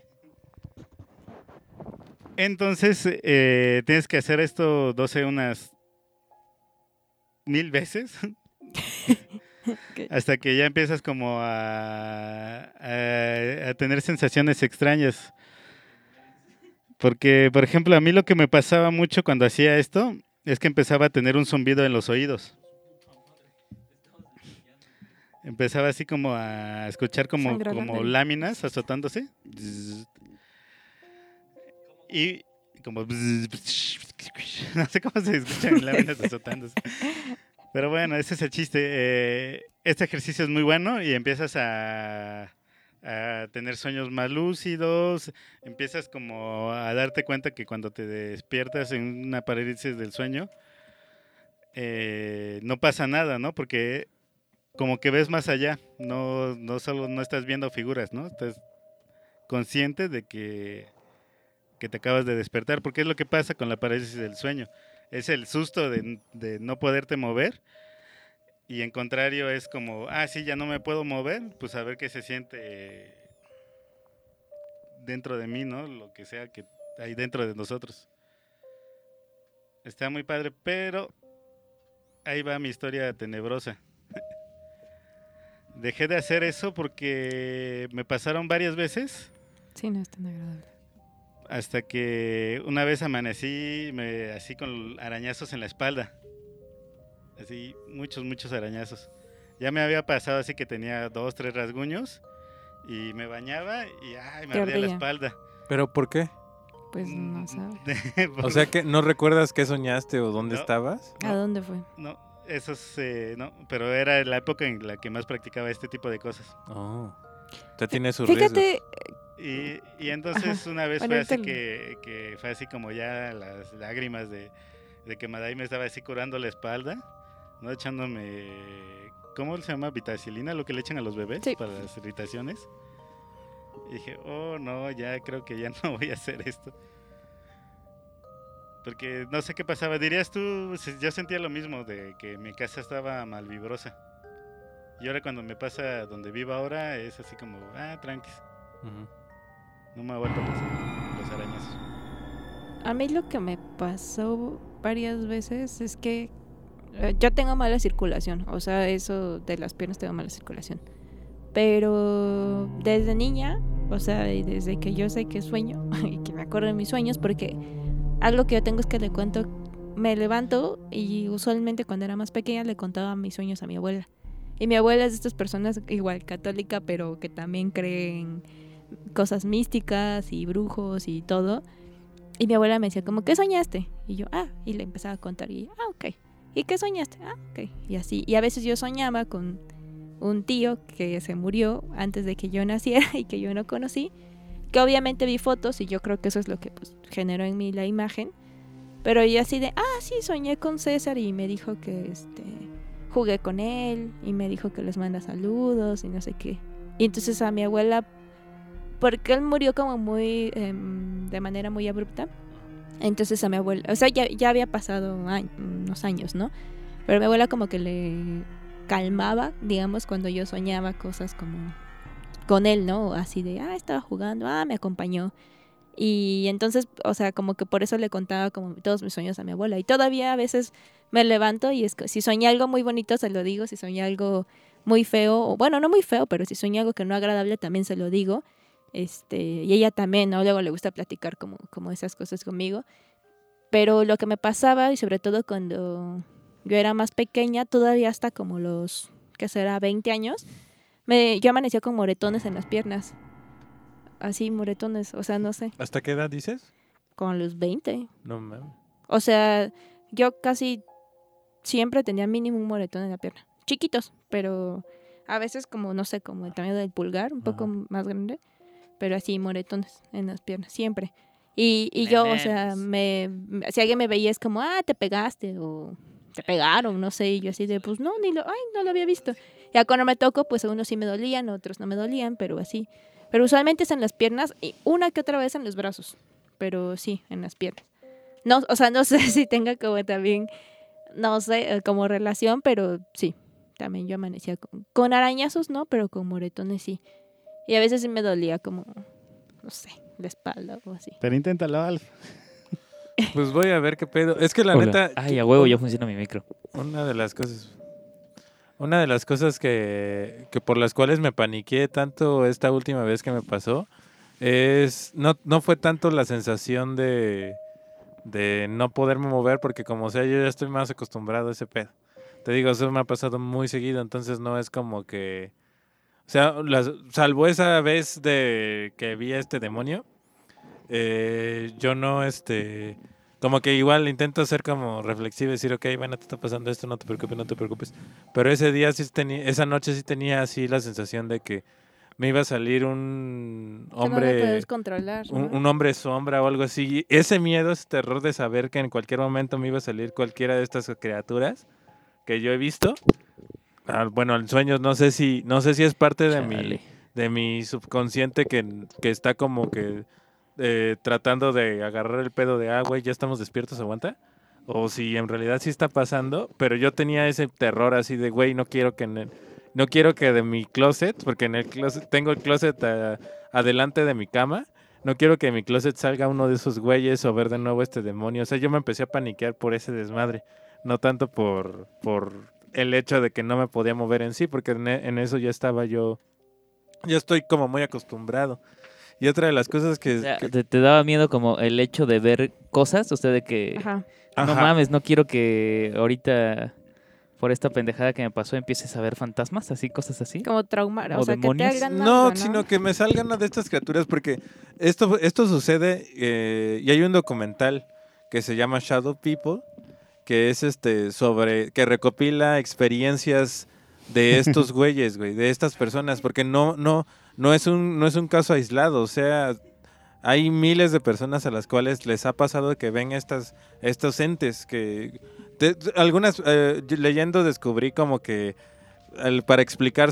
Speaker 2: Entonces tienes que hacer esto, no sé, unas 1000 veces.
Speaker 3: Ok.
Speaker 2: Hasta que ya empiezas como a tener sensaciones extrañas. Porque, por ejemplo, a mí lo que me pasaba mucho cuando hacía esto es que empezaba a tener un zumbido en los oídos. Empezaba así como a escuchar como
Speaker 3: Sangrarle.
Speaker 2: láminas azotándose. Y como... No sé cómo se escuchan láminas azotándose. Pero bueno, ese es el chiste. Este ejercicio es muy bueno y empiezas a tener sueños más lúcidos. Empiezas como a darte cuenta que cuando te despiertas en una parálisis del sueño, no pasa nada, ¿no? Porque como que ves más allá. No solo no estás viendo figuras, ¿no? Estás consciente de que te acabas de despertar. Porque es lo que pasa con la parálisis del sueño. Es el susto de no poderte mover. Y en contrario es como, sí, ya no me puedo mover, pues a ver qué se siente dentro de mí, ¿no? Lo que sea que hay dentro de nosotros. Está muy padre, pero ahí va mi historia tenebrosa. Dejé de hacer eso porque me pasaron varias veces.
Speaker 3: Sí, no es tan agradable.
Speaker 2: Hasta que una vez amanecí así con arañazos en la espalda. Así, muchos arañazos. Ya me había pasado así que tenía 2, 3 rasguños y me bañaba y me
Speaker 3: Te
Speaker 2: ardía la
Speaker 3: ardía.
Speaker 2: espalda.
Speaker 1: ¿Pero por qué?
Speaker 3: Pues no sabe.
Speaker 1: O sea que no recuerdas qué soñaste o dónde
Speaker 2: No.
Speaker 1: estabas.
Speaker 3: ¿A dónde fue?
Speaker 2: No, no, pero era la época en la que más practicaba este tipo de cosas.
Speaker 1: Oh. Ya tiene sus riesgos.
Speaker 3: Fíjate,
Speaker 2: Y entonces
Speaker 3: Ajá.
Speaker 2: una vez
Speaker 3: Bueno,
Speaker 2: fue así
Speaker 3: ahorita
Speaker 2: que fue así como ya las lágrimas de que Madai me estaba así curando la espalda, ¿no? Echándome, ¿cómo se llama? Vitacilina, lo que le echan a los bebés
Speaker 3: Sí.
Speaker 2: para las irritaciones. Y dije, oh no, ya creo que ya no voy a hacer esto. Porque no sé qué pasaba. Dirías tú, yo sentía lo mismo de que mi casa estaba malvibrosa. Y ahora cuando me pasa donde vivo ahora es así como, tranquis.
Speaker 1: Ujú.
Speaker 2: No me ha vuelto a pasar los arañazos.
Speaker 3: a mí lo que me pasó varias veces es que yo tengo mala circulación. O sea, eso de las piernas tengo mala circulación. Pero desde niña, o sea, y desde que yo sé que sueño y que me acuerdo de mis sueños, porque algo que yo tengo es que le cuento, me levanto y usualmente cuando era más pequeña le contaba mis sueños a mi abuela. Y mi abuela es de estas personas igual católica, pero que también cree en cosas místicas y brujos y todo. Y mi abuela me decía como, ¿qué soñaste? Y yo, y le empezaba a contar y, ok. ¿Y qué soñaste? Ok. Y así. Y a veces yo soñaba con un tío que se murió antes de que yo naciera y que yo no conocí, que obviamente vi fotos y yo creo que eso es lo que pues generó en mí la imagen. Pero yo así de, sí, soñé con César y me dijo que jugué con él y me dijo que les manda saludos y no sé qué. Y entonces a mi abuela, porque él murió como muy de manera muy abrupta, entonces a mi abuela, o sea, ya había pasado unos años, ¿no? Pero mi abuela como que le calmaba, digamos, cuando yo soñaba cosas como con él, ¿no? Así de, estaba jugando, me acompañó. Y entonces, o sea, como que por eso le contaba como todos mis sueños a mi abuela. Y todavía a veces me levanto y si soñé algo muy bonito se lo digo, si soñé algo muy feo, o bueno, no muy feo, pero si soñé algo que no agradable también se lo digo. Y ella también, ¿no? Luego le gusta platicar como esas cosas conmigo. Pero lo que me pasaba, y sobre todo cuando yo era más pequeña, todavía hasta como los, ¿qué será? 20 años, yo amanecía con moretones en las piernas. Así, moretones, o sea, no sé.
Speaker 1: ¿Hasta qué edad dices?
Speaker 3: Con los 20.
Speaker 1: No mames.
Speaker 3: O sea, yo casi siempre tenía mínimo un moretón en la pierna. Chiquitos, pero a veces como, no sé, como el tamaño del pulgar, un poco más grande. Pero así, moretones en las piernas, siempre. Y yo, o sea, si alguien me veía es como, te pegaste o te pegaron, no sé. Y yo así de, pues no, no lo había visto. Ya cuando me toco, pues unos sí me dolían, otros no me dolían, pero así. Pero usualmente es en las piernas y una que otra vez en los brazos. pero sí, en las piernas. No, o sea, no sé si tenga como también, no sé, como relación, pero sí, también yo amanecía con arañazos, no, pero con moretones sí. Y a veces sí me dolía como, no sé, la espalda o así.
Speaker 2: Pero inténtalo, Alf.
Speaker 1: Pues voy a ver qué pedo. Es que la
Speaker 5: Hola.
Speaker 1: neta...
Speaker 5: Ay, a huevo, ya funciona mi micro.
Speaker 1: Una de las cosas que por las cuales me paniqué tanto esta última vez que me pasó es no fue tanto la sensación de no poderme mover, porque como sea yo ya estoy más acostumbrado a ese pedo. Te digo, eso me ha pasado muy seguido, entonces no es como que, o sea, salvo esa vez de que vi a este demonio, yo no, como que igual intento ser como reflexivo y decir, ok, bueno, te está pasando esto, no te preocupes, no te preocupes. Pero ese día esa noche sí tenía así la sensación de que me iba a salir un
Speaker 3: Que no lo
Speaker 1: hombre,
Speaker 3: puedes controlar, ¿no?
Speaker 1: un hombre sombra o algo así. Y ese miedo, ese terror de saber que en cualquier momento me iba a salir cualquiera de estas criaturas que yo he visto. Bueno, en sueños no sé si es parte
Speaker 5: Chale.
Speaker 1: de mi subconsciente que está como que tratando de agarrar el pedo de güey, ya estamos despiertos, aguanta. O si en realidad sí está pasando, pero yo tenía ese terror así de, güey, no quiero que de mi closet, porque en el closet tengo el closet adelante de mi cama, no quiero que de mi closet salga uno de esos güeyes o ver de nuevo este demonio. O sea, yo me empecé a paniquear por ese desmadre, no tanto por el hecho de que no me podía mover en sí, porque en eso ya estaba yo, ya estoy como muy acostumbrado. Y otra de las cosas
Speaker 5: O sea, ¿te daba miedo como el hecho de ver cosas? O sea, de que
Speaker 3: Ajá.
Speaker 5: no
Speaker 1: Ajá.
Speaker 5: mames, no quiero que ahorita por esta pendejada que me pasó empieces a ver fantasmas, así, cosas así.
Speaker 3: Como traumar,
Speaker 5: ¿O
Speaker 3: o sea,
Speaker 5: demonios?
Speaker 3: que te hagan
Speaker 1: No,
Speaker 3: algo, ¿no?
Speaker 1: sino que me salgan una de estas criaturas, porque esto sucede, y hay un documental que se llama Shadow People, que es que recopila experiencias de estos güeyes, güey, de estas personas, porque no es un caso aislado, o sea, hay miles de personas a las cuales les ha pasado que ven estos entes que algunas leyendo descubrí como que para explicar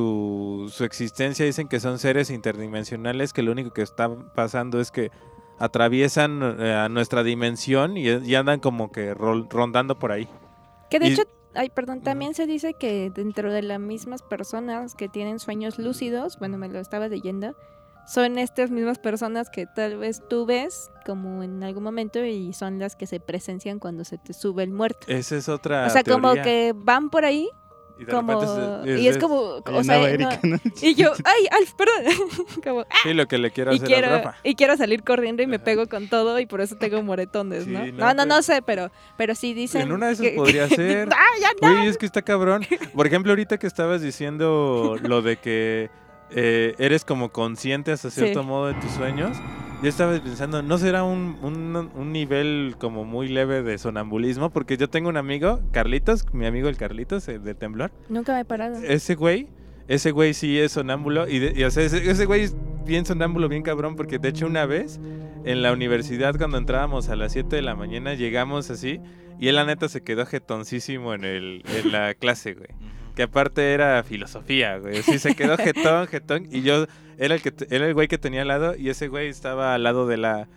Speaker 1: su existencia dicen que son seres interdimensionales que lo único que está pasando es que atraviesan a nuestra dimensión y andan como que rondando por ahí.
Speaker 3: Que de
Speaker 1: Y-
Speaker 3: hecho, ay, perdón, también se dice que dentro de las mismas personas que tienen sueños lúcidos, bueno, me lo estaba leyendo, son estas mismas personas que tal vez tú ves como en algún momento y son las que se presencian cuando se te sube el muerto.
Speaker 1: Esa es otra
Speaker 3: O sea, como
Speaker 1: teoría.
Speaker 3: que van por ahí,
Speaker 1: Y de
Speaker 3: como...
Speaker 1: repente
Speaker 3: y es como...
Speaker 2: Ahí
Speaker 3: O sea,
Speaker 2: andaba
Speaker 3: no-
Speaker 2: Erika, ¿no?
Speaker 3: y yo, ay, Alf, perdón. Como,
Speaker 1: Sí, lo que le quiero
Speaker 3: y
Speaker 1: hacer a Rafa.
Speaker 3: quiero salir corriendo y me
Speaker 1: Ajá.
Speaker 3: pego con todo y por eso tengo moretones,
Speaker 1: Sí,
Speaker 3: ¿no?
Speaker 1: no,
Speaker 3: No sé, pero sí dicen
Speaker 1: En una de esas
Speaker 3: que-
Speaker 1: podría ser.
Speaker 3: ya no.
Speaker 1: Güey, es que está cabrón. Por ejemplo, ahorita que estabas diciendo lo de que eres como consciente hasta cierto
Speaker 3: Sí.
Speaker 1: modo de tus sueños, yo estaba pensando, ¿no será un nivel como muy leve de sonambulismo? Porque yo tengo un amigo, Carlitos, mi amigo el Carlitos, de Temblor.
Speaker 3: Nunca me he parado.
Speaker 1: Ese güey sí es sonámbulo. Y o sea, ese güey es bien sonámbulo, bien cabrón, porque de hecho una vez en la universidad cuando entrábamos a las 7 de la mañana llegamos así y él la neta se quedó jetoncísimo en la clase, güey. Que aparte era filosofía, güey. Sí, se quedó jetón. Y yo era el güey que tenía al lado y ese güey estaba al lado de la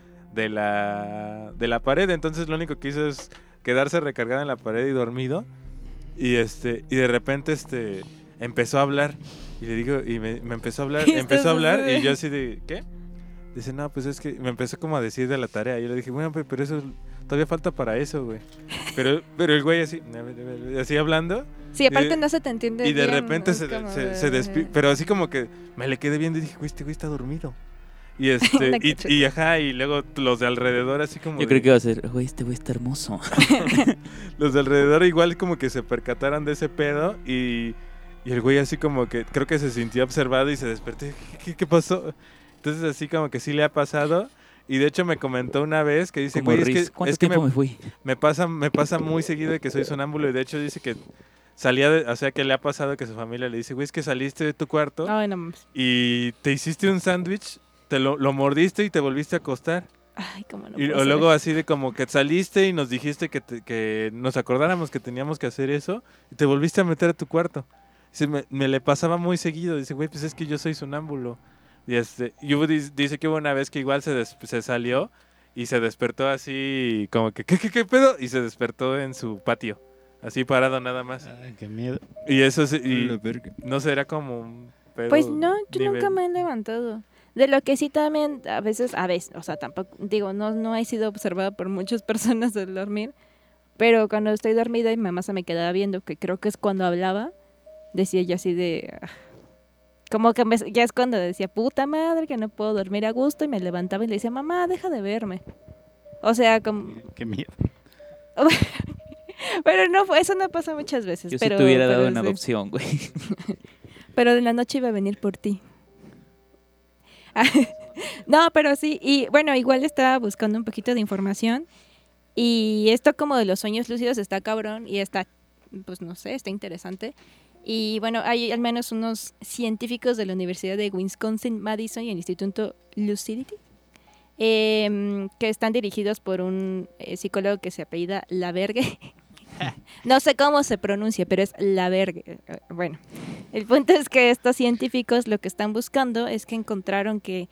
Speaker 1: pared. Entonces lo único que hizo es quedarse recargado en la pared y dormido. Y de repente empezó a hablar. Y le digo, y me empezó a hablar, y yo así de, ¿qué? Dice, no, pues es que me empezó como a decir de la tarea. Y yo le dije, bueno, pero eso todavía falta para eso, güey. Pero el güey así hablando.
Speaker 3: Sí, aparte
Speaker 1: y-
Speaker 3: no se te entiende
Speaker 1: Y de
Speaker 3: bien,
Speaker 1: repente
Speaker 3: es
Speaker 1: se
Speaker 3: como
Speaker 1: despide. Pero así como que me le quedé viendo y dije, güey, este güey está dormido. Y
Speaker 3: Una
Speaker 1: y luego los de alrededor así como
Speaker 5: Yo creo que iba a ser, güey, este güey está hermoso.
Speaker 1: los de alrededor igual como que se percataron de ese pedo y el güey así como que creo que se sintió observado y se despertó. ¿Qué pasó? Entonces así como que sí le ha pasado. Y de hecho me comentó una vez que dice,
Speaker 5: Como
Speaker 1: güey,
Speaker 5: Riz. ¿Cuánto
Speaker 1: es que
Speaker 5: tiempo me fui?
Speaker 1: me pasa muy seguido de que soy sonámbulo y de hecho dice que o sea que le ha pasado que su familia le dice, güey, es que saliste de tu cuarto
Speaker 3: Ay, no mames.
Speaker 1: y te hiciste un sándwich, te lo mordiste y te volviste a acostar.
Speaker 3: Ay, cómo no
Speaker 1: Y,
Speaker 3: puedo
Speaker 1: o luego
Speaker 3: saber.
Speaker 1: así de como que saliste y nos dijiste que nos acordáramos que teníamos que hacer eso y te volviste a meter a tu cuarto. Dice, me le pasaba muy seguido. Dice, güey, pues es que yo soy sonámbulo. Y dice que hubo una vez que igual se salió y se despertó así como que ¿qué pedo? Y se despertó en su patio, así parado nada más.
Speaker 2: Ay, qué miedo.
Speaker 1: Y eso
Speaker 6: La
Speaker 1: y
Speaker 6: verga.
Speaker 1: no será como un pedo
Speaker 3: Pues no, yo
Speaker 1: nivel-
Speaker 3: nunca me he levantado. De lo que sí también, a veces, o sea, tampoco, digo, no he sido observada por muchas personas al dormir, pero cuando estoy dormida y mi mamá se me quedaba viendo, que creo que es cuando hablaba, decía yo así de... Como que ya es cuando decía, puta madre, que no puedo dormir a gusto, y me levantaba y le decía, mamá, deja de verme. O sea, como...
Speaker 2: Qué miedo.
Speaker 3: Pero no, eso no pasa muchas veces.
Speaker 5: Yo
Speaker 3: pero,
Speaker 5: sí te hubiera dado
Speaker 3: pero
Speaker 5: una
Speaker 3: sí.
Speaker 5: adopción, güey.
Speaker 3: Pero en la noche iba a venir por ti. No, pero sí, y bueno, igual estaba buscando un poquito de información y esto como de los sueños lúcidos está cabrón y está, pues no sé, está interesante. Y bueno, hay al menos unos científicos de la Universidad de Wisconsin-Madison y el Instituto Lucidity, que están dirigidos por un psicólogo que se apellida Lavergue. No sé cómo se pronuncia, pero es Lavergue. Bueno, el punto es que estos científicos lo que están buscando es que encontraron que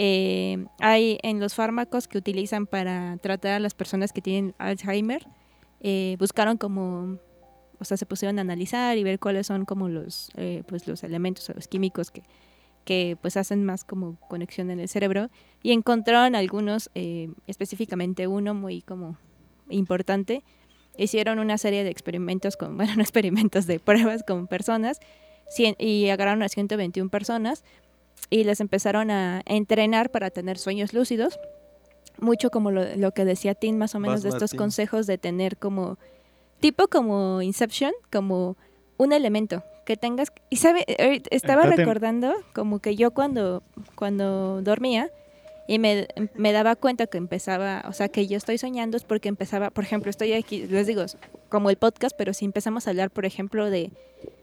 Speaker 3: hay en los fármacos que utilizan para tratar a las personas que tienen Alzheimer, buscaron como, o sea, se pusieron a analizar y ver cuáles son como los elementos o los químicos que pues hacen más como conexión en el cerebro, y encontraron algunos, específicamente uno muy como importante. Hicieron una serie de experimentos, no experimentos, de pruebas con personas, y agarraron a 121 personas y les empezaron a entrenar para tener sueños lúcidos, mucho como lo que decía Tim, más o menos,
Speaker 1: Vas,
Speaker 3: de estos
Speaker 1: Martín.
Speaker 3: consejos de tener como, tipo como Inception, como un elemento que tengas. Y estaba
Speaker 2: Tótem.
Speaker 3: recordando como que yo cuando dormía, y me daba cuenta que empezaba, o sea, que yo estoy soñando es porque empezaba, por ejemplo, estoy aquí, les digo, como el podcast, pero si empezamos a hablar, por ejemplo, de,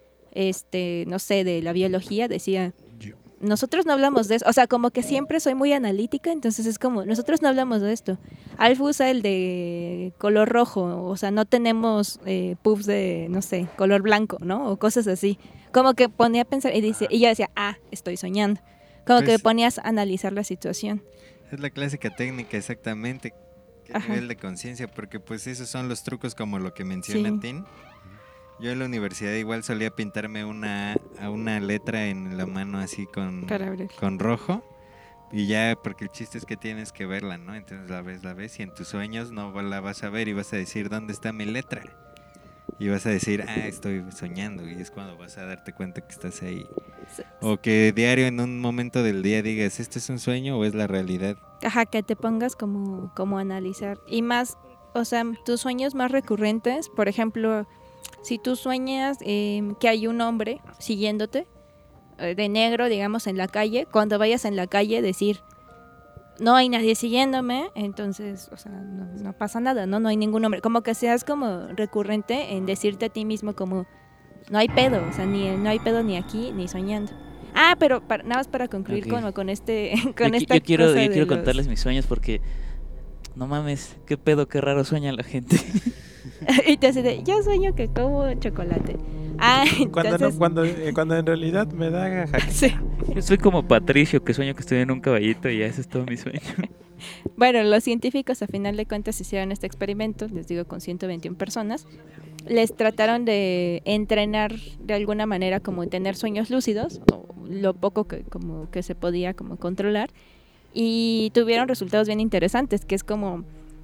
Speaker 3: no sé, de la biología, decía, nosotros no hablamos de eso, o sea, como que siempre soy muy analítica, entonces es como, nosotros no hablamos de esto. Alf usa el de color rojo, o sea, no tenemos puffs de, no sé, color blanco, ¿no? O cosas así. Como que ponía a pensar y yo decía, estoy soñando. Como que
Speaker 6: Pues-
Speaker 3: me ponías a analizar la situación.
Speaker 6: Es la clásica técnica, exactamente. ¿Qué
Speaker 3: Ajá.
Speaker 6: nivel de conciencia? Porque pues esos son los trucos como lo que menciona
Speaker 3: Sí.
Speaker 6: Tim. Yo en la universidad igual solía pintarme una letra en la mano así
Speaker 3: Para abrir.
Speaker 6: con rojo. Y ya, porque el chiste es que tienes que verla, ¿no? Entonces la ves y en tus sueños no la vas a ver y vas a decir, ¿dónde está mi letra? Y vas a decir, estoy soñando. Y es cuando vas a darte cuenta que estás ahí. O que diario en un momento del día digas, ¿esto es un sueño o es la realidad?
Speaker 3: Ajá, que te pongas como a analizar. Y más, o sea, tus sueños más recurrentes, por ejemplo, si tú sueñas que hay un hombre siguiéndote, de negro, digamos, en la calle, cuando vayas en la calle decir, no hay nadie siguiéndome, entonces, o sea, no pasa nada, no hay ningún hombre. Como que seas como recurrente en decirte a ti mismo como, no hay pedo, o sea, no hay pedo ni aquí, ni soñando. Pero nada más para concluir
Speaker 5: Ok.
Speaker 3: con
Speaker 5: Yo
Speaker 3: esta
Speaker 5: quiero
Speaker 3: cosa de
Speaker 5: quiero
Speaker 3: los-
Speaker 5: contarles mis sueños porque no mames, qué pedo, qué raro sueña la gente.
Speaker 3: Y te hace de, yo sueño que como chocolate. Entonces,
Speaker 1: Cuando en realidad me da
Speaker 3: sí.
Speaker 5: Yo soy como Patricio, que sueño que estoy en un caballito y ya ese es todo mi sueño.
Speaker 3: Bueno, los científicos a final de cuentas hicieron este experimento, les digo, con 121 personas. Les trataron de entrenar de alguna manera como tener sueños lúcidos, o lo poco que se podía como controlar, y tuvieron resultados bien interesantes, que es como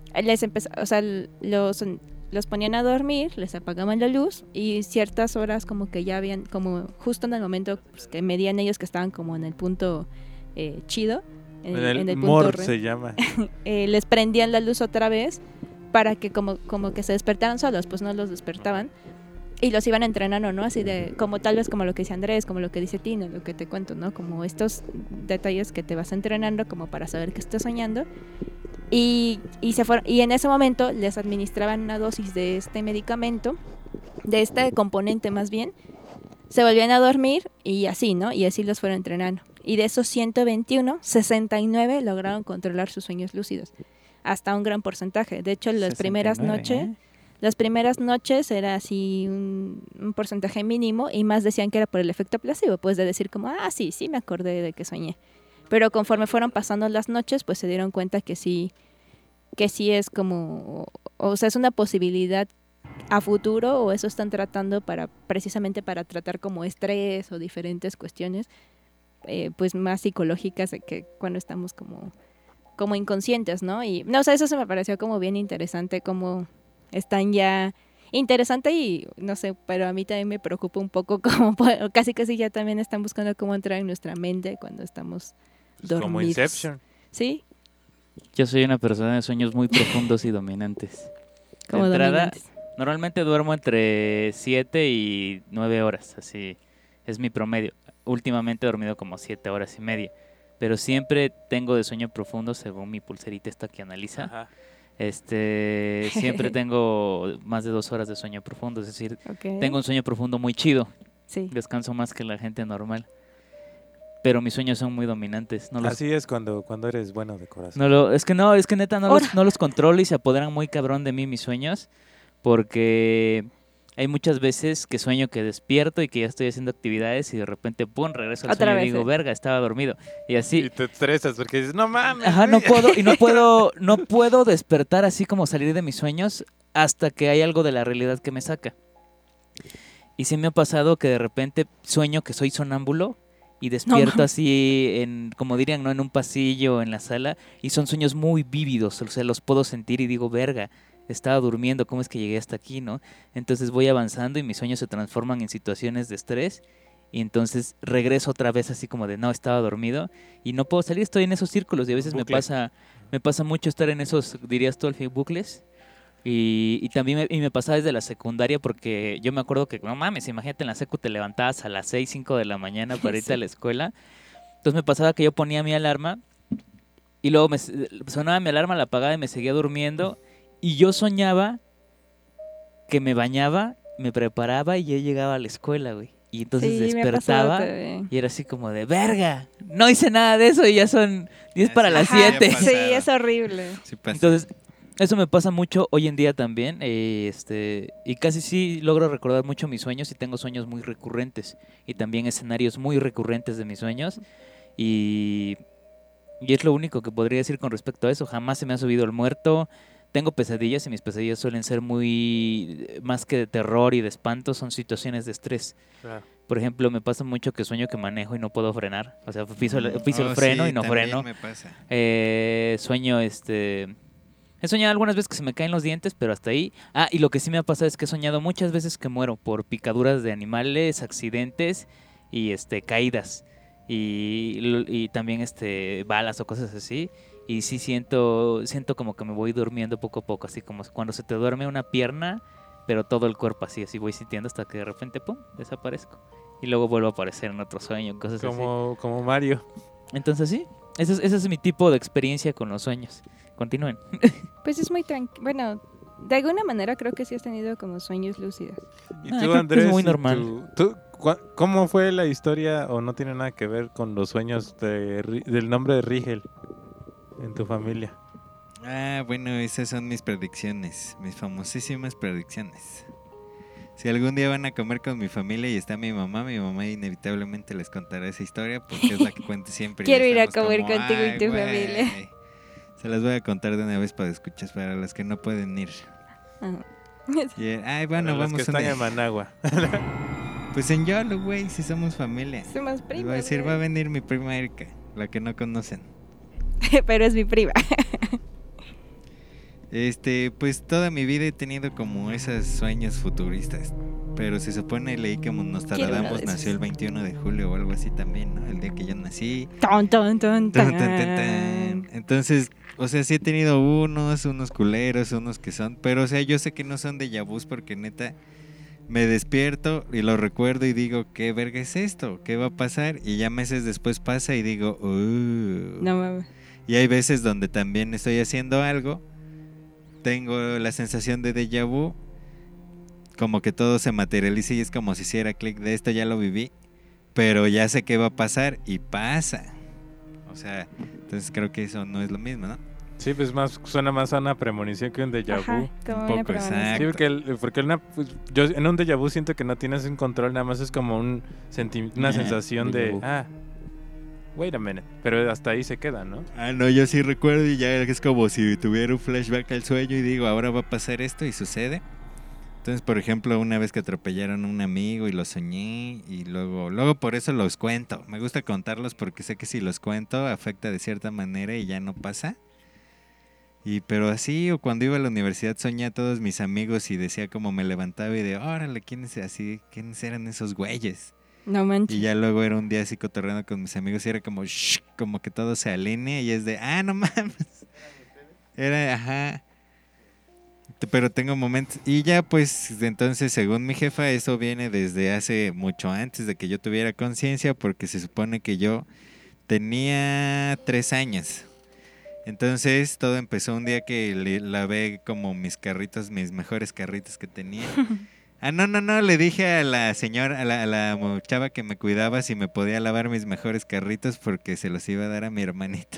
Speaker 3: o sea, los ponían a dormir, les apagaban la luz y ciertas horas como que ya habían, como justo en el momento pues, que medían ellos que estaban como en el punto chido, en el punto
Speaker 1: MOR
Speaker 3: re,
Speaker 1: se llama.
Speaker 3: les prendían la luz otra vez para que como que se despertaran solos, pues no los despertaban y los iban entrenando, ¿no? Así de, como tal vez como lo que dice Andrés, como lo que dice Tino, lo que te cuento, ¿no? Como estos detalles que te vas entrenando como para saber que estás soñando. Y en ese momento les administraban una dosis de este medicamento, de este componente más bien, se volvían a dormir y así, ¿no? Y así los fueron entrenando. Y de esos 121, 69 lograron controlar sus sueños lúcidos, hasta un gran porcentaje. De hecho, las primeras
Speaker 5: 69,
Speaker 3: noches era así un porcentaje mínimo, y más decían que era por el efecto placebo, pues de decir como, sí me acordé de que soñé. Pero conforme fueron pasando las noches, pues se dieron cuenta que sí que sí es como, o sea, es una posibilidad a futuro, o eso están tratando precisamente para tratar como estrés o diferentes cuestiones pues más psicológicas de que cuando estamos como inconscientes, ¿no? Y no, o sea, eso se me pareció como bien interesante, como están ya interesante y no sé, pero a mí también me preocupa un poco como casi ya también están buscando cómo entrar en nuestra mente cuando estamos dormidos.
Speaker 1: Como Inception.
Speaker 3: Sí,
Speaker 5: Yo soy una persona de sueños muy profundos y dominantes.
Speaker 3: como
Speaker 5: De entrada,
Speaker 3: dominantes.
Speaker 5: normalmente duermo entre 7 y 9 horas, así es mi promedio. Últimamente he dormido como 7 horas y media, pero siempre tengo de sueño profundo según mi pulserita esta que analiza.
Speaker 1: Ajá.
Speaker 5: Siempre tengo más de 2 horas de sueño profundo, es decir,
Speaker 3: Okay.
Speaker 5: tengo un sueño profundo muy chido,
Speaker 3: Sí.
Speaker 5: descanso más que la gente normal, pero mis sueños son muy dominantes.
Speaker 1: Así es cuando eres bueno de corazón.
Speaker 5: Es que neta no los controlo y se apoderan muy cabrón de mí mis sueños, porque hay muchas veces que sueño que despierto y que ya estoy haciendo actividades y de repente, pum, regreso al
Speaker 3: Otra
Speaker 5: sueño y
Speaker 3: vez,
Speaker 5: digo, verga, estaba dormido. Y así,
Speaker 1: Y te estresas porque dices, no mames.
Speaker 5: ajá, no
Speaker 1: güey".
Speaker 5: puedo despertar así como salir de mis sueños hasta que hay algo de la realidad que me saca. Y sí me ha pasado que de repente sueño que soy sonámbulo y despierto
Speaker 3: No.
Speaker 5: así como dirían, ¿no? En un pasillo, en la sala, y son sueños muy vívidos, o sea, los puedo sentir y digo, verga, estaba durmiendo, ¿cómo es que llegué hasta aquí, no? Entonces voy avanzando y mis sueños se transforman en situaciones de estrés y entonces regreso otra vez así como de, no, estaba dormido y no puedo salir, estoy en esos círculos y a veces me
Speaker 1: Bucle.
Speaker 5: pasa mucho estar en esos, dirías tú, Alfie, bucles. Y también me pasaba desde la secundaria porque yo me acuerdo que, no mames, imagínate en la secu te levantabas a las 6, 5 de la mañana para irte
Speaker 3: Sí.
Speaker 5: a la escuela. Entonces me pasaba que yo ponía mi alarma y luego sonaba mi alarma, la apagaba y me seguía durmiendo. Y yo soñaba que me bañaba, me preparaba y ya llegaba a la escuela, güey. Y entonces
Speaker 3: Sí, me ha pasado
Speaker 5: despertaba
Speaker 3: también.
Speaker 5: y era así como de, verga, no hice nada de eso y ya son 10 para las
Speaker 3: Ajá,
Speaker 5: 7.
Speaker 6: ya
Speaker 3: sí,
Speaker 6: pasado.
Speaker 3: es horrible.
Speaker 6: Sí pasa.
Speaker 5: Entonces, eso me pasa mucho hoy en día también. Y casi sí logro recordar mucho mis sueños y tengo sueños muy recurrentes. Y también escenarios muy recurrentes de mis sueños. Y es lo único que podría decir con respecto a eso. Jamás se me ha subido el muerto. Tengo pesadillas y mis pesadillas suelen ser muy, más que de terror y de espanto, son situaciones de estrés.
Speaker 1: Claro.
Speaker 5: Por ejemplo, me pasa mucho que sueño que manejo y no puedo frenar. O sea, piso el
Speaker 6: Oh,
Speaker 5: freno
Speaker 6: sí,
Speaker 5: y no
Speaker 6: también
Speaker 5: freno.
Speaker 6: me pasa.
Speaker 5: Sueño, he soñado algunas veces que se me caen los dientes, pero hasta ahí. Ah, y lo que sí me ha pasado es que he soñado muchas veces que muero por picaduras de animales, accidentes y caídas. Y también balas o cosas así. Y sí siento como que me voy durmiendo poco a poco, así como cuando se te duerme una pierna, pero todo el cuerpo así voy sintiendo hasta que de repente, pum, desaparezco. Y luego vuelvo a aparecer en otro sueño, cosas así.
Speaker 1: Como Mario.
Speaker 5: Entonces sí, ese es mi tipo de experiencia con los sueños. Continúen.
Speaker 3: Pues es muy tranquilo. Bueno, de alguna manera creo que sí has tenido como sueños lúcidos.
Speaker 1: Y
Speaker 5: creo
Speaker 1: tú,
Speaker 5: que
Speaker 1: Andrés,
Speaker 5: es muy
Speaker 1: y
Speaker 5: normal.
Speaker 1: ¿cómo fue la historia o no tiene nada que ver con los sueños del nombre de Rigel en tu familia?
Speaker 6: Ah, bueno, esas son mis predicciones, mis famosísimas predicciones. Si algún día van a comer con mi familia y está mi mamá inevitablemente les contará esa historia porque es la que cuento siempre. y
Speaker 3: Quiero ir a
Speaker 6: estamos
Speaker 3: comer
Speaker 6: como,
Speaker 3: contigo y
Speaker 6: "Ay,
Speaker 3: tu
Speaker 6: güey".
Speaker 3: familia.
Speaker 6: Se las voy a contar de una vez para escuchar, para los que no pueden ir.
Speaker 3: Ajá.
Speaker 6: Ay, bueno,
Speaker 1: Para los
Speaker 6: vamos
Speaker 1: que
Speaker 6: un
Speaker 1: están
Speaker 6: día.
Speaker 1: en Managua.
Speaker 6: Pues en Yolo, güey, si somos familia.
Speaker 3: Somos
Speaker 6: Les
Speaker 3: primas.
Speaker 6: voy a decir,
Speaker 3: güey.
Speaker 6: va a venir mi prima Erika, la que no conocen.
Speaker 3: Pero es mi prima.
Speaker 6: Pues toda mi vida he tenido como esos sueños futuristas. Pero se supone, leí que
Speaker 3: Quiero uno
Speaker 6: Nostradamus
Speaker 3: de
Speaker 6: nació
Speaker 3: esos.
Speaker 6: el 21 de julio o algo así también, ¿no? El día que yo nací.
Speaker 3: Ton, ton, ton,
Speaker 6: Tan,
Speaker 3: tan.
Speaker 6: tan, tan, tan. Entonces, o sea, sí he tenido unos culeros, unos que son. Pero, o sea, yo sé que no son déjà vus porque neta me despierto y lo recuerdo y digo, ¿qué verga es esto? ¿Qué va a pasar? Y ya meses después pasa y digo,
Speaker 3: No mames.
Speaker 6: Y hay veces donde también estoy haciendo algo, tengo la sensación de déjà vu, como que todo se materializa y es como si hiciera clic de esto, ya lo viví, pero ya sé qué va a pasar y pasa. O sea, entonces creo que eso no es lo mismo, ¿no?
Speaker 1: Sí, pues suena más a una premonición que un déjà vu.
Speaker 3: Ajá, como
Speaker 6: Un
Speaker 3: una
Speaker 6: poco,
Speaker 3: premonición.
Speaker 1: Sí,
Speaker 6: exacto.
Speaker 1: porque yo en un déjà vu siento que no tienes un control, nada más es como una
Speaker 5: Ah,
Speaker 1: sensación
Speaker 5: déjà
Speaker 1: de,
Speaker 5: vu.
Speaker 1: wait a minute, pero hasta ahí se queda, ¿no?
Speaker 6: No, yo sí recuerdo y ya es como si tuviera un flashback al sueño y digo, ahora va a pasar esto y sucede. Entonces, por ejemplo, una vez que atropellaron a un amigo y lo soñé y luego por eso los cuento. Me gusta contarlos porque sé que si los cuento afecta de cierta manera y ya no pasa. Pero así, o cuando iba a la universidad soñé a todos mis amigos y decía como me levantaba y de, órale, ¿quiénes eran esos güeyes?
Speaker 3: No manches.
Speaker 6: Y ya luego era un día así cotorreando con mis amigos y era como, shh, como que todo se alinea y es de, no mames. Ajá. Pero tengo momentos. Y ya pues entonces según mi jefa eso viene desde hace mucho antes de que yo tuviera conciencia porque se supone que yo tenía 3 años. Entonces todo empezó un día que lavé como mis mejores carritos que tenía. No, le dije a la señora, a la chava que me cuidaba si me podía lavar mis mejores carritos porque se los iba a dar a mi hermanito.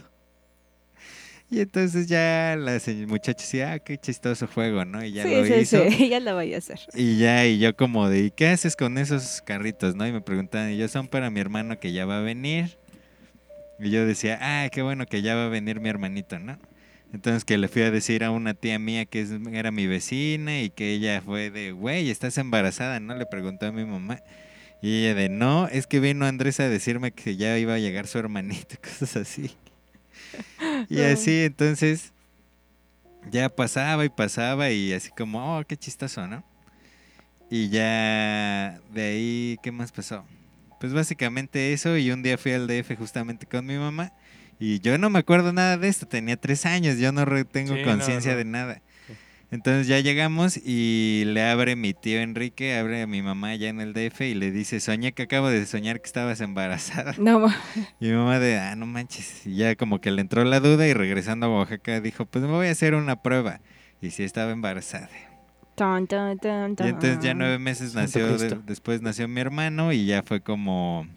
Speaker 6: Y entonces ya la muchacha decía, qué chistoso juego, ¿no? Y ya lo hizo.
Speaker 3: Sí, ya lo voy a hacer.
Speaker 6: Y yo como de, ¿y qué haces con esos carritos, no? Y me preguntaban, y yo, son para mi hermano que ya va a venir. Y yo decía, qué bueno que ya va a venir mi hermanito, ¿no? Entonces que le fui a decir a una tía mía que era mi vecina y que ella fue de, güey, ¿estás embarazada? ¿No? Le preguntó a mi mamá. Y ella de, no, es que vino Andrés a decirme que ya iba a llegar su hermanito, cosas así. Y así, entonces, ya pasaba y así como, qué chistoso, ¿no? Y ya de ahí, ¿qué más pasó? Pues básicamente eso, y un día fui al DF justamente con mi mamá, y yo no me acuerdo nada de esto, tenía 3 años, yo no tengo conciencia de nada. Entonces ya llegamos y le abre mi tío Enrique, abre a mi mamá allá en el DF y le dice, soñé que acabo de soñar que estabas embarazada.
Speaker 3: No.
Speaker 6: Y mi mamá de, no manches. Y ya como que le entró la duda y regresando a Oaxaca dijo, pues me voy a hacer una prueba. Y sí estaba embarazada.
Speaker 3: Ton, ton, ton, ton.
Speaker 6: Y entonces ya 9 meses después nació mi hermano y ya fue como,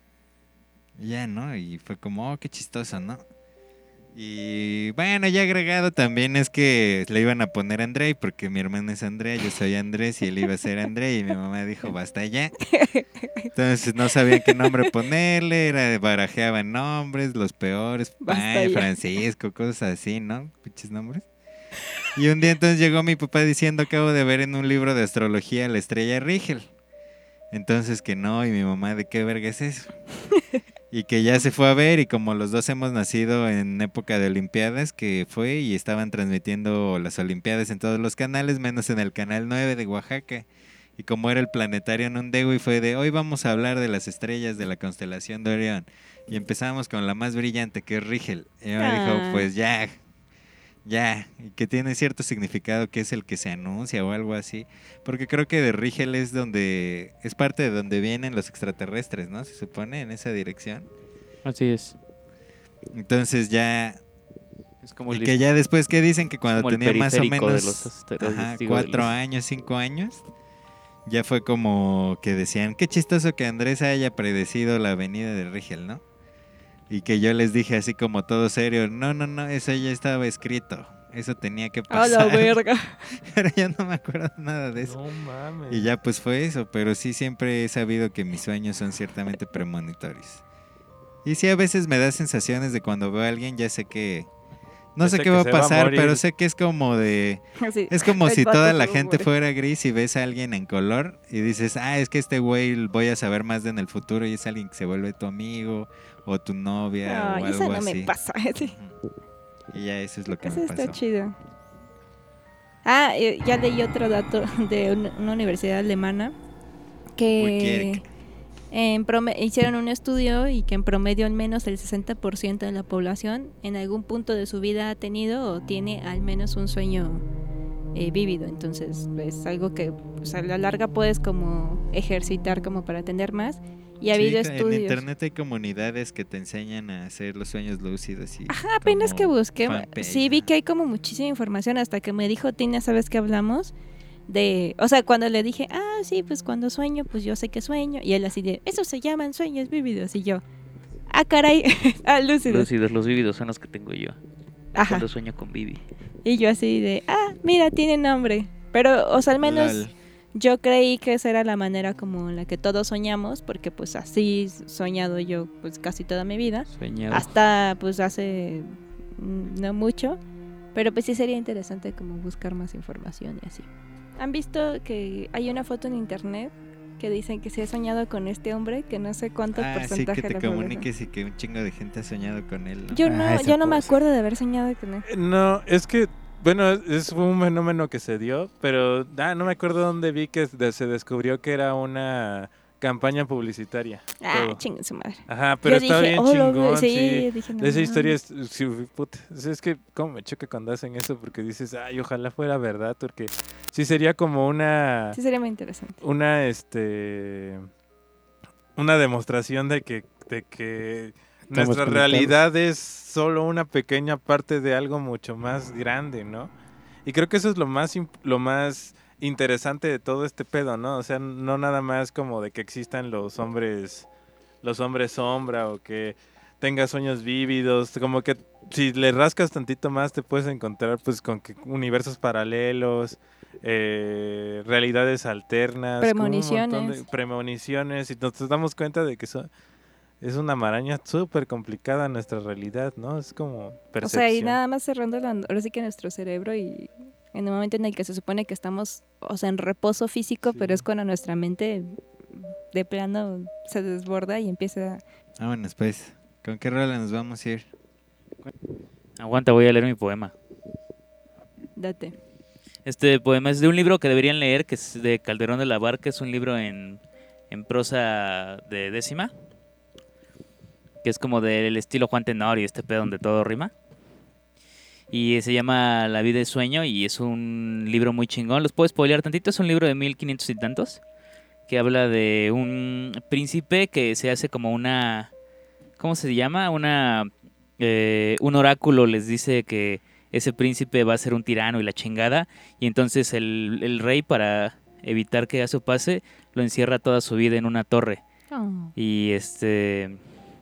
Speaker 6: ya, ¿no? Y fue como, qué chistoso, ¿no? Y bueno, ya agregado también es que le iban a poner André porque mi hermano es Andrea, yo soy Andrés y él iba a ser André y mi mamá dijo basta ya. Entonces no sabían qué nombre ponerle, barajeaban nombres, los peores, Francisco, cosas así, ¿no? Pinches nombres. Y un día entonces llegó mi papá diciendo, acabo de ver en un libro de astrología la estrella Rigel. Entonces que no, y mi mamá, ¿de qué verga es eso? Y que ya se fue a ver y como los dos hemos nacido en época de Olimpiadas, que fue y estaban transmitiendo las Olimpiadas en todos los canales, menos en el canal 9 de Oaxaca. Y como era el planetario Nundegui, fue de hoy vamos a hablar de las estrellas de la constelación de Orión. Y empezamos con la más brillante, que es Rigel. Y me dijo, pues ya, y que tiene cierto significado que es el que se anuncia o algo así. Porque creo que de Rigel es parte de donde vienen los extraterrestres, ¿no? Se supone, en esa dirección.
Speaker 5: Así es.
Speaker 6: Entonces ya...
Speaker 5: Es como
Speaker 6: que ya después que dicen que cuando tenía más o menos
Speaker 5: 4
Speaker 6: años, 5 años, ya fue como que decían, qué chistoso que Andrés haya predecido la venida de Rigel, ¿no? Y que yo les dije así como todo serio, no, eso ya estaba escrito, eso tenía que pasar.
Speaker 3: ¡A la verga!
Speaker 6: Pero ya no me acuerdo nada de eso.
Speaker 1: No mames.
Speaker 6: Y ya pues fue eso, pero sí siempre he sabido que mis sueños son ciertamente premonitorios. Y sí a veces me da sensaciones de cuando veo a alguien, ya sé que... No sé qué va a pasar, pero sé que es como de...
Speaker 3: Sí.
Speaker 6: Es como si toda la
Speaker 3: güey.
Speaker 6: gente fuera gris y ves a alguien en color y dices, es que este güey voy a saber más de en el futuro y es alguien que se vuelve tu amigo o tu novia o algo
Speaker 3: eso no
Speaker 6: así.
Speaker 3: me pasa. Sí.
Speaker 6: Y ya eso es lo que
Speaker 3: Eso
Speaker 6: me
Speaker 3: está
Speaker 6: pasó.
Speaker 3: chido. Ya leí otro dato de una universidad alemana que hicieron un estudio y que en promedio al menos el 60% de la población en algún punto de su vida ha tenido o tiene al menos un sueño vívido. Entonces es algo que pues, a la larga puedes como ejercitar como para tener más. Y ha habido estudios.
Speaker 6: En internet hay comunidades que te enseñan a hacer los sueños lúcidos. Y
Speaker 3: Ajá, apenas que busqué.
Speaker 6: fanpage,
Speaker 3: Sí, vi que hay como muchísima información hasta que me dijo Tina, ¿sabes qué hablamos? O sea, cuando le dije, sí, pues cuando sueño, pues yo sé que sueño. Y él así de, eso se llaman sueños vívidos. Y yo, caray, lúcidos.
Speaker 5: Los vívidos son los que tengo yo.
Speaker 3: Ajá.
Speaker 5: Cuando sueño con Vivi.
Speaker 3: Y yo así de, mira, tiene nombre. Pero, o sea, al menos
Speaker 6: Lol.
Speaker 3: yo creí que esa era la manera como en la que todos soñamos, porque pues así he soñado yo pues casi toda mi vida,
Speaker 5: Soñado.
Speaker 3: hasta pues hace no mucho, pero pues sí sería interesante como buscar más información y así. ¿Han visto que hay una foto en internet que dicen que se ha soñado con este hombre, que no sé cuánto
Speaker 6: Sí,
Speaker 3: porcentaje
Speaker 6: que te
Speaker 3: de la población?
Speaker 6: comuniques y que un chingo de gente ha soñado con él, ¿no?
Speaker 3: Yo
Speaker 2: esa
Speaker 3: no me
Speaker 2: pose.
Speaker 3: acuerdo de haber soñado con él.
Speaker 1: No, es que, bueno, fue un fenómeno que se dio, pero no me acuerdo dónde vi que se descubrió que era una campaña publicitaria.
Speaker 3: Ah,
Speaker 1: todo.
Speaker 3: chingue su madre.
Speaker 1: Ajá, pero
Speaker 3: Yo
Speaker 1: está
Speaker 3: dije,
Speaker 1: bien
Speaker 3: oh,
Speaker 1: chingón,
Speaker 3: sí,
Speaker 1: sí.
Speaker 3: dije, no
Speaker 1: Esa historia
Speaker 3: mames.
Speaker 1: sí, puta, es que cómo me choca cuando hacen eso, porque dices, ay, ojalá fuera verdad, porque sí sería como
Speaker 3: Sí sería muy interesante.
Speaker 1: una demostración de que
Speaker 2: Estamos
Speaker 1: nuestra
Speaker 2: conectados.
Speaker 1: realidad es solo una pequeña parte de algo mucho más grande, ¿no? Y creo que eso es lo más interesante de todo este pedo, ¿no? O sea, no nada más como de que existan los hombres sombra o que tengas sueños vívidos, como que si le rascas tantito más te puedes encontrar pues con que universos paralelos, realidades alternas, como un montón
Speaker 3: Premoniciones.
Speaker 1: de premoniciones, y nos damos cuenta de que es una maraña súper complicada nuestra realidad, ¿no? Es como
Speaker 3: O
Speaker 1: percepción.
Speaker 3: sea, y nada más cerrando ahora sí que nuestro cerebro y en el momento en el que se supone que estamos, o sea, en reposo físico,
Speaker 1: Sí.
Speaker 3: pero es cuando nuestra mente de plano se desborda y empieza...
Speaker 6: Vámonos pues. ¿Con qué rola nos vamos a ir?
Speaker 5: Aguanta, voy a leer mi poema.
Speaker 3: Date.
Speaker 5: Este poema es de un libro que deberían leer, que es de Calderón de la Barca, es un libro en prosa de décima, que es como del estilo Juan Tenor y este pedo donde todo rima. Y se llama La vida es sueño y es un libro muy chingón. Los puedo spoilear tantito, es un libro de 1500 y tantos, que habla de un príncipe que se hace como una... ¿Cómo se llama? Un oráculo les dice que ese príncipe va a ser un tirano y la chingada. Y entonces el rey, para evitar que eso pase, lo encierra toda su vida en una torre.
Speaker 3: Oh.
Speaker 5: Y este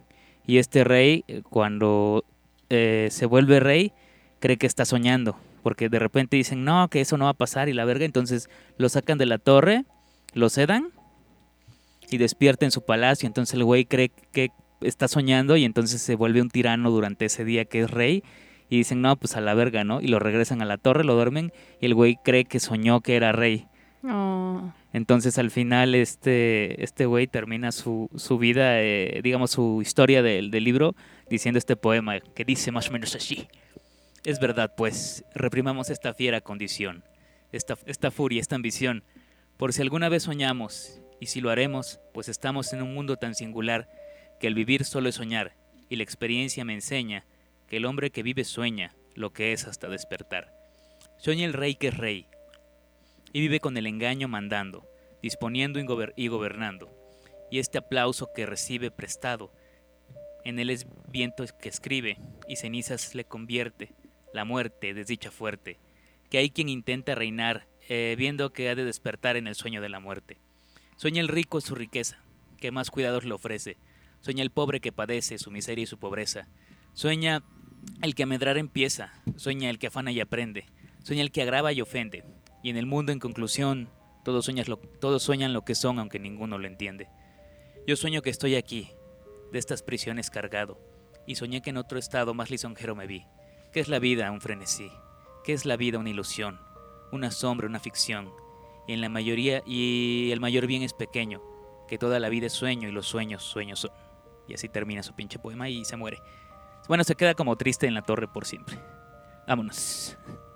Speaker 5: rey, cuando se vuelve rey, cree que está soñando. Porque de repente dicen, no, que eso no va a pasar y la verga. Entonces lo sacan de la torre, lo sedan y despierta en su palacio. Entonces el güey cree que está soñando y entonces se vuelve un tirano durante ese día que es rey. Y dicen, no, pues a la verga, ¿no? Y lo regresan a la torre, lo duermen y el güey cree que soñó que era rey.
Speaker 3: Oh.
Speaker 5: Entonces al final este güey termina su vida, digamos su historia del libro, diciendo este poema que dice más o menos así. Es verdad, pues, reprimamos esta fiera condición, esta furia, esta ambición, por si alguna vez soñamos, y si lo haremos, pues estamos en un mundo tan singular que el vivir solo es soñar, y la experiencia me enseña que el hombre que vive sueña lo que es hasta despertar. Sueña el rey que es rey, y vive con el engaño mandando, disponiendo y gobernando, y este aplauso que recibe prestado, en él es viento que escribe, y cenizas le convierte, la muerte, desdicha fuerte, que hay quien intenta reinar, viendo que ha de despertar en el sueño de la muerte. Sueña el rico su riqueza, que más cuidados le ofrece, sueña el pobre que padece su miseria y su pobreza, sueña el que a medrar empieza, sueña el que afana y aprende, sueña el que agrava y ofende, y en el mundo en conclusión, todos sueñan lo que son aunque ninguno lo entiende. Yo sueño que estoy aquí, de estas prisiones cargado, y soñé que en otro estado más lisonjero me vi. ¿Qué es la vida? Un frenesí. ¿Qué es la vida? Una ilusión, una sombra, una ficción. Y el mayor bien es pequeño, que toda la vida es sueño y los sueños son. Y así termina su pinche poema y se muere. Bueno, se queda como triste en la torre por siempre. Vámonos.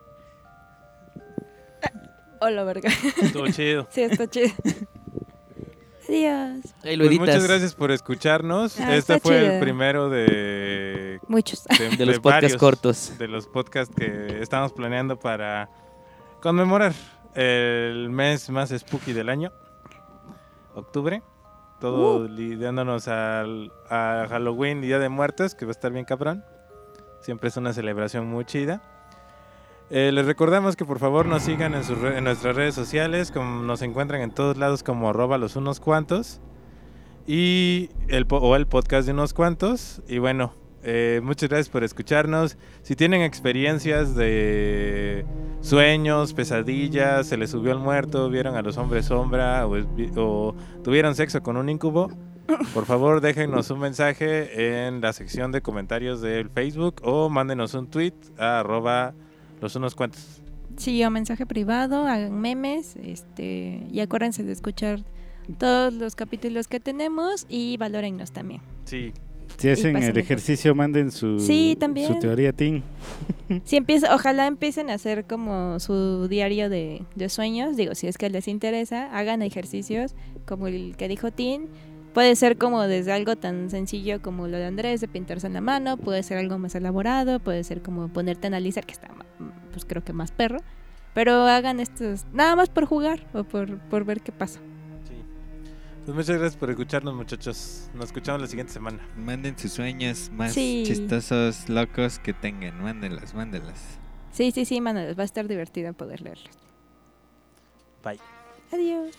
Speaker 3: Hola, verga.
Speaker 1: Estuvo chido.
Speaker 3: Sí, está chido. Adiós.
Speaker 5: Ahí lo
Speaker 1: Pues
Speaker 5: editas.
Speaker 1: muchas gracias por escucharnos.
Speaker 3: Ah,
Speaker 1: Este
Speaker 3: está
Speaker 1: fue el
Speaker 3: chido.
Speaker 1: primero de
Speaker 3: Muchos.
Speaker 5: De los podcasts
Speaker 1: varios,
Speaker 5: cortos.
Speaker 1: de los podcasts que estamos planeando para conmemorar el mes más spooky del año, octubre. Todo lidiándonos a Halloween y Día de Muertos, que va a estar bien cabrón. Siempre es una celebración muy chida. Les recordamos que por favor nos sigan en nuestras redes sociales, como nos encuentran en todos lados como @losunoscuantos y el podcast de unos cuantos. Y bueno, muchas gracias por escucharnos. Si tienen experiencias de sueños, pesadillas, se les subió el muerto, vieron a los hombres sombra o tuvieron sexo con un incubo, por favor déjenos un mensaje en la sección de comentarios del Facebook o mándenos un tweet a @losunoscuentos.
Speaker 3: Sí, o mensaje privado, hagan memes, y acuérdense de escuchar todos los capítulos que tenemos y valórennos también.
Speaker 1: Sí.
Speaker 2: Si hacen el ejercicio, manden su teoría Team.
Speaker 3: Si ojalá empiecen a hacer como su diario de sueños. Digo, si es que les interesa, hagan ejercicios como el que dijo Tim. Puede ser como desde algo tan sencillo como lo de Andrés, de pintarse en la mano. Puede ser algo más elaborado. Puede ser como ponerte a analizar, que está, pues creo que más perro. Pero hagan estos, nada más por jugar o por ver qué pasa.
Speaker 1: Pues muchas gracias por escucharnos, muchachos. Nos escuchamos la siguiente semana.
Speaker 6: Manden sus sueños más chistosos, locos que tengan. Mándenlos.
Speaker 3: Sí, mándenlos. Va a estar divertido poder leerlos.
Speaker 1: Bye.
Speaker 3: Adiós.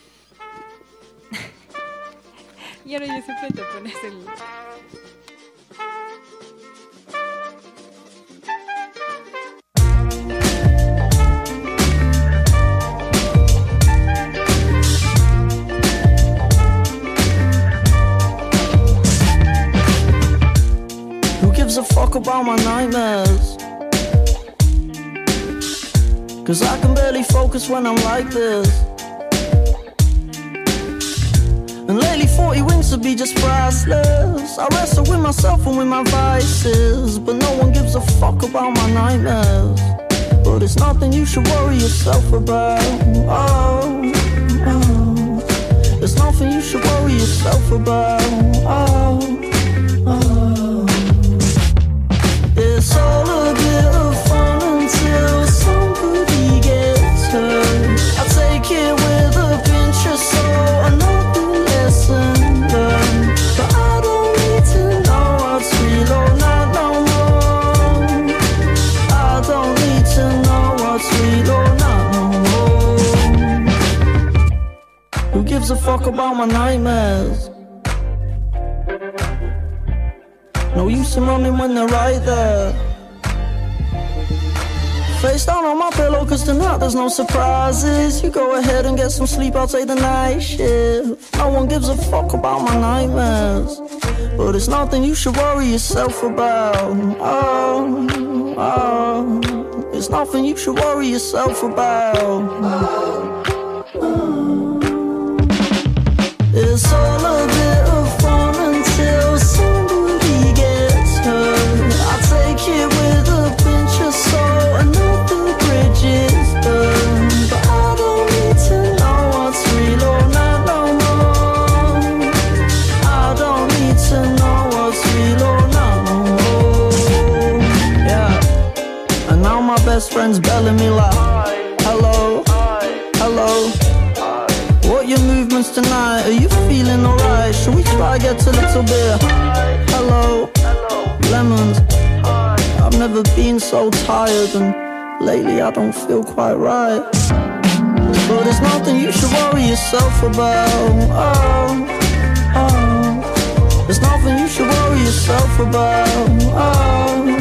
Speaker 3: Y ahora yo siempre te pones el...
Speaker 7: A fuck about my nightmares, 'cause I can barely focus when I'm like this. And lately 40 wins to be just priceless. I wrestle with myself and with my vices, but no one gives a fuck about my nightmares. But it's nothing you should worry yourself about. Oh. It's nothing you should worry yourself about. Oh. It's all a bit of fun until somebody gets hurt. I take it with a pinch of salt, another lesson learned. But I don't need to know what's real or not no more. I don't need to know what's real or not no more. Who gives a fuck about my nightmares? No use in running when they're right there. Face down on my pillow, 'cause tonight there's no surprises. You go ahead and get some sleep, I'll take the night shift. No one gives a fuck about my nightmares, but it's nothing you should worry yourself about. Oh, it's nothing you should worry yourself about. It's all a bit of fun until somebody gets hurt. I take it with a pinch of salt, another bridge is burned. But I don't need to know what's real or not no more. I don't need to know what's real or not no more. Yeah. And now my best friend's belling me like, hello, hello. What your movements tonight? Are you feeling alright? Should we try get a little bit? Hello, lemons. I've never been so tired, and lately I don't feel quite right. But there's nothing you should worry yourself about. Oh. There's nothing you should worry yourself about. Oh.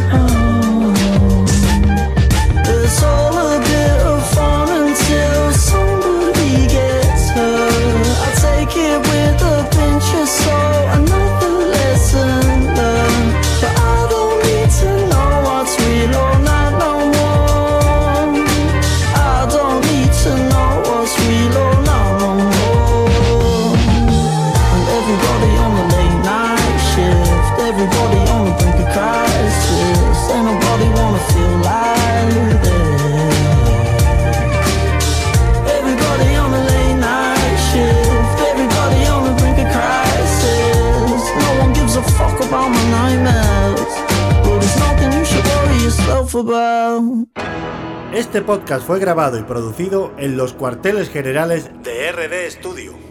Speaker 7: It's all a bit of fun until somebody gets hurt. I take it with a pinch of salt, another lesson learned. But I don't need to know what's real or not no more. I don't need to know what's real or not no more. And everybody on the late night shift, everybody on the brink of crisis. Ain't nobody wanna feel like this. Everybody on the late night shift, everybody on the brink of crisis. No one gives a fuck about my nightmares, but there's nothing you should worry yourself about.
Speaker 4: Este podcast fue grabado y producido en los cuarteles generales de RD Studio.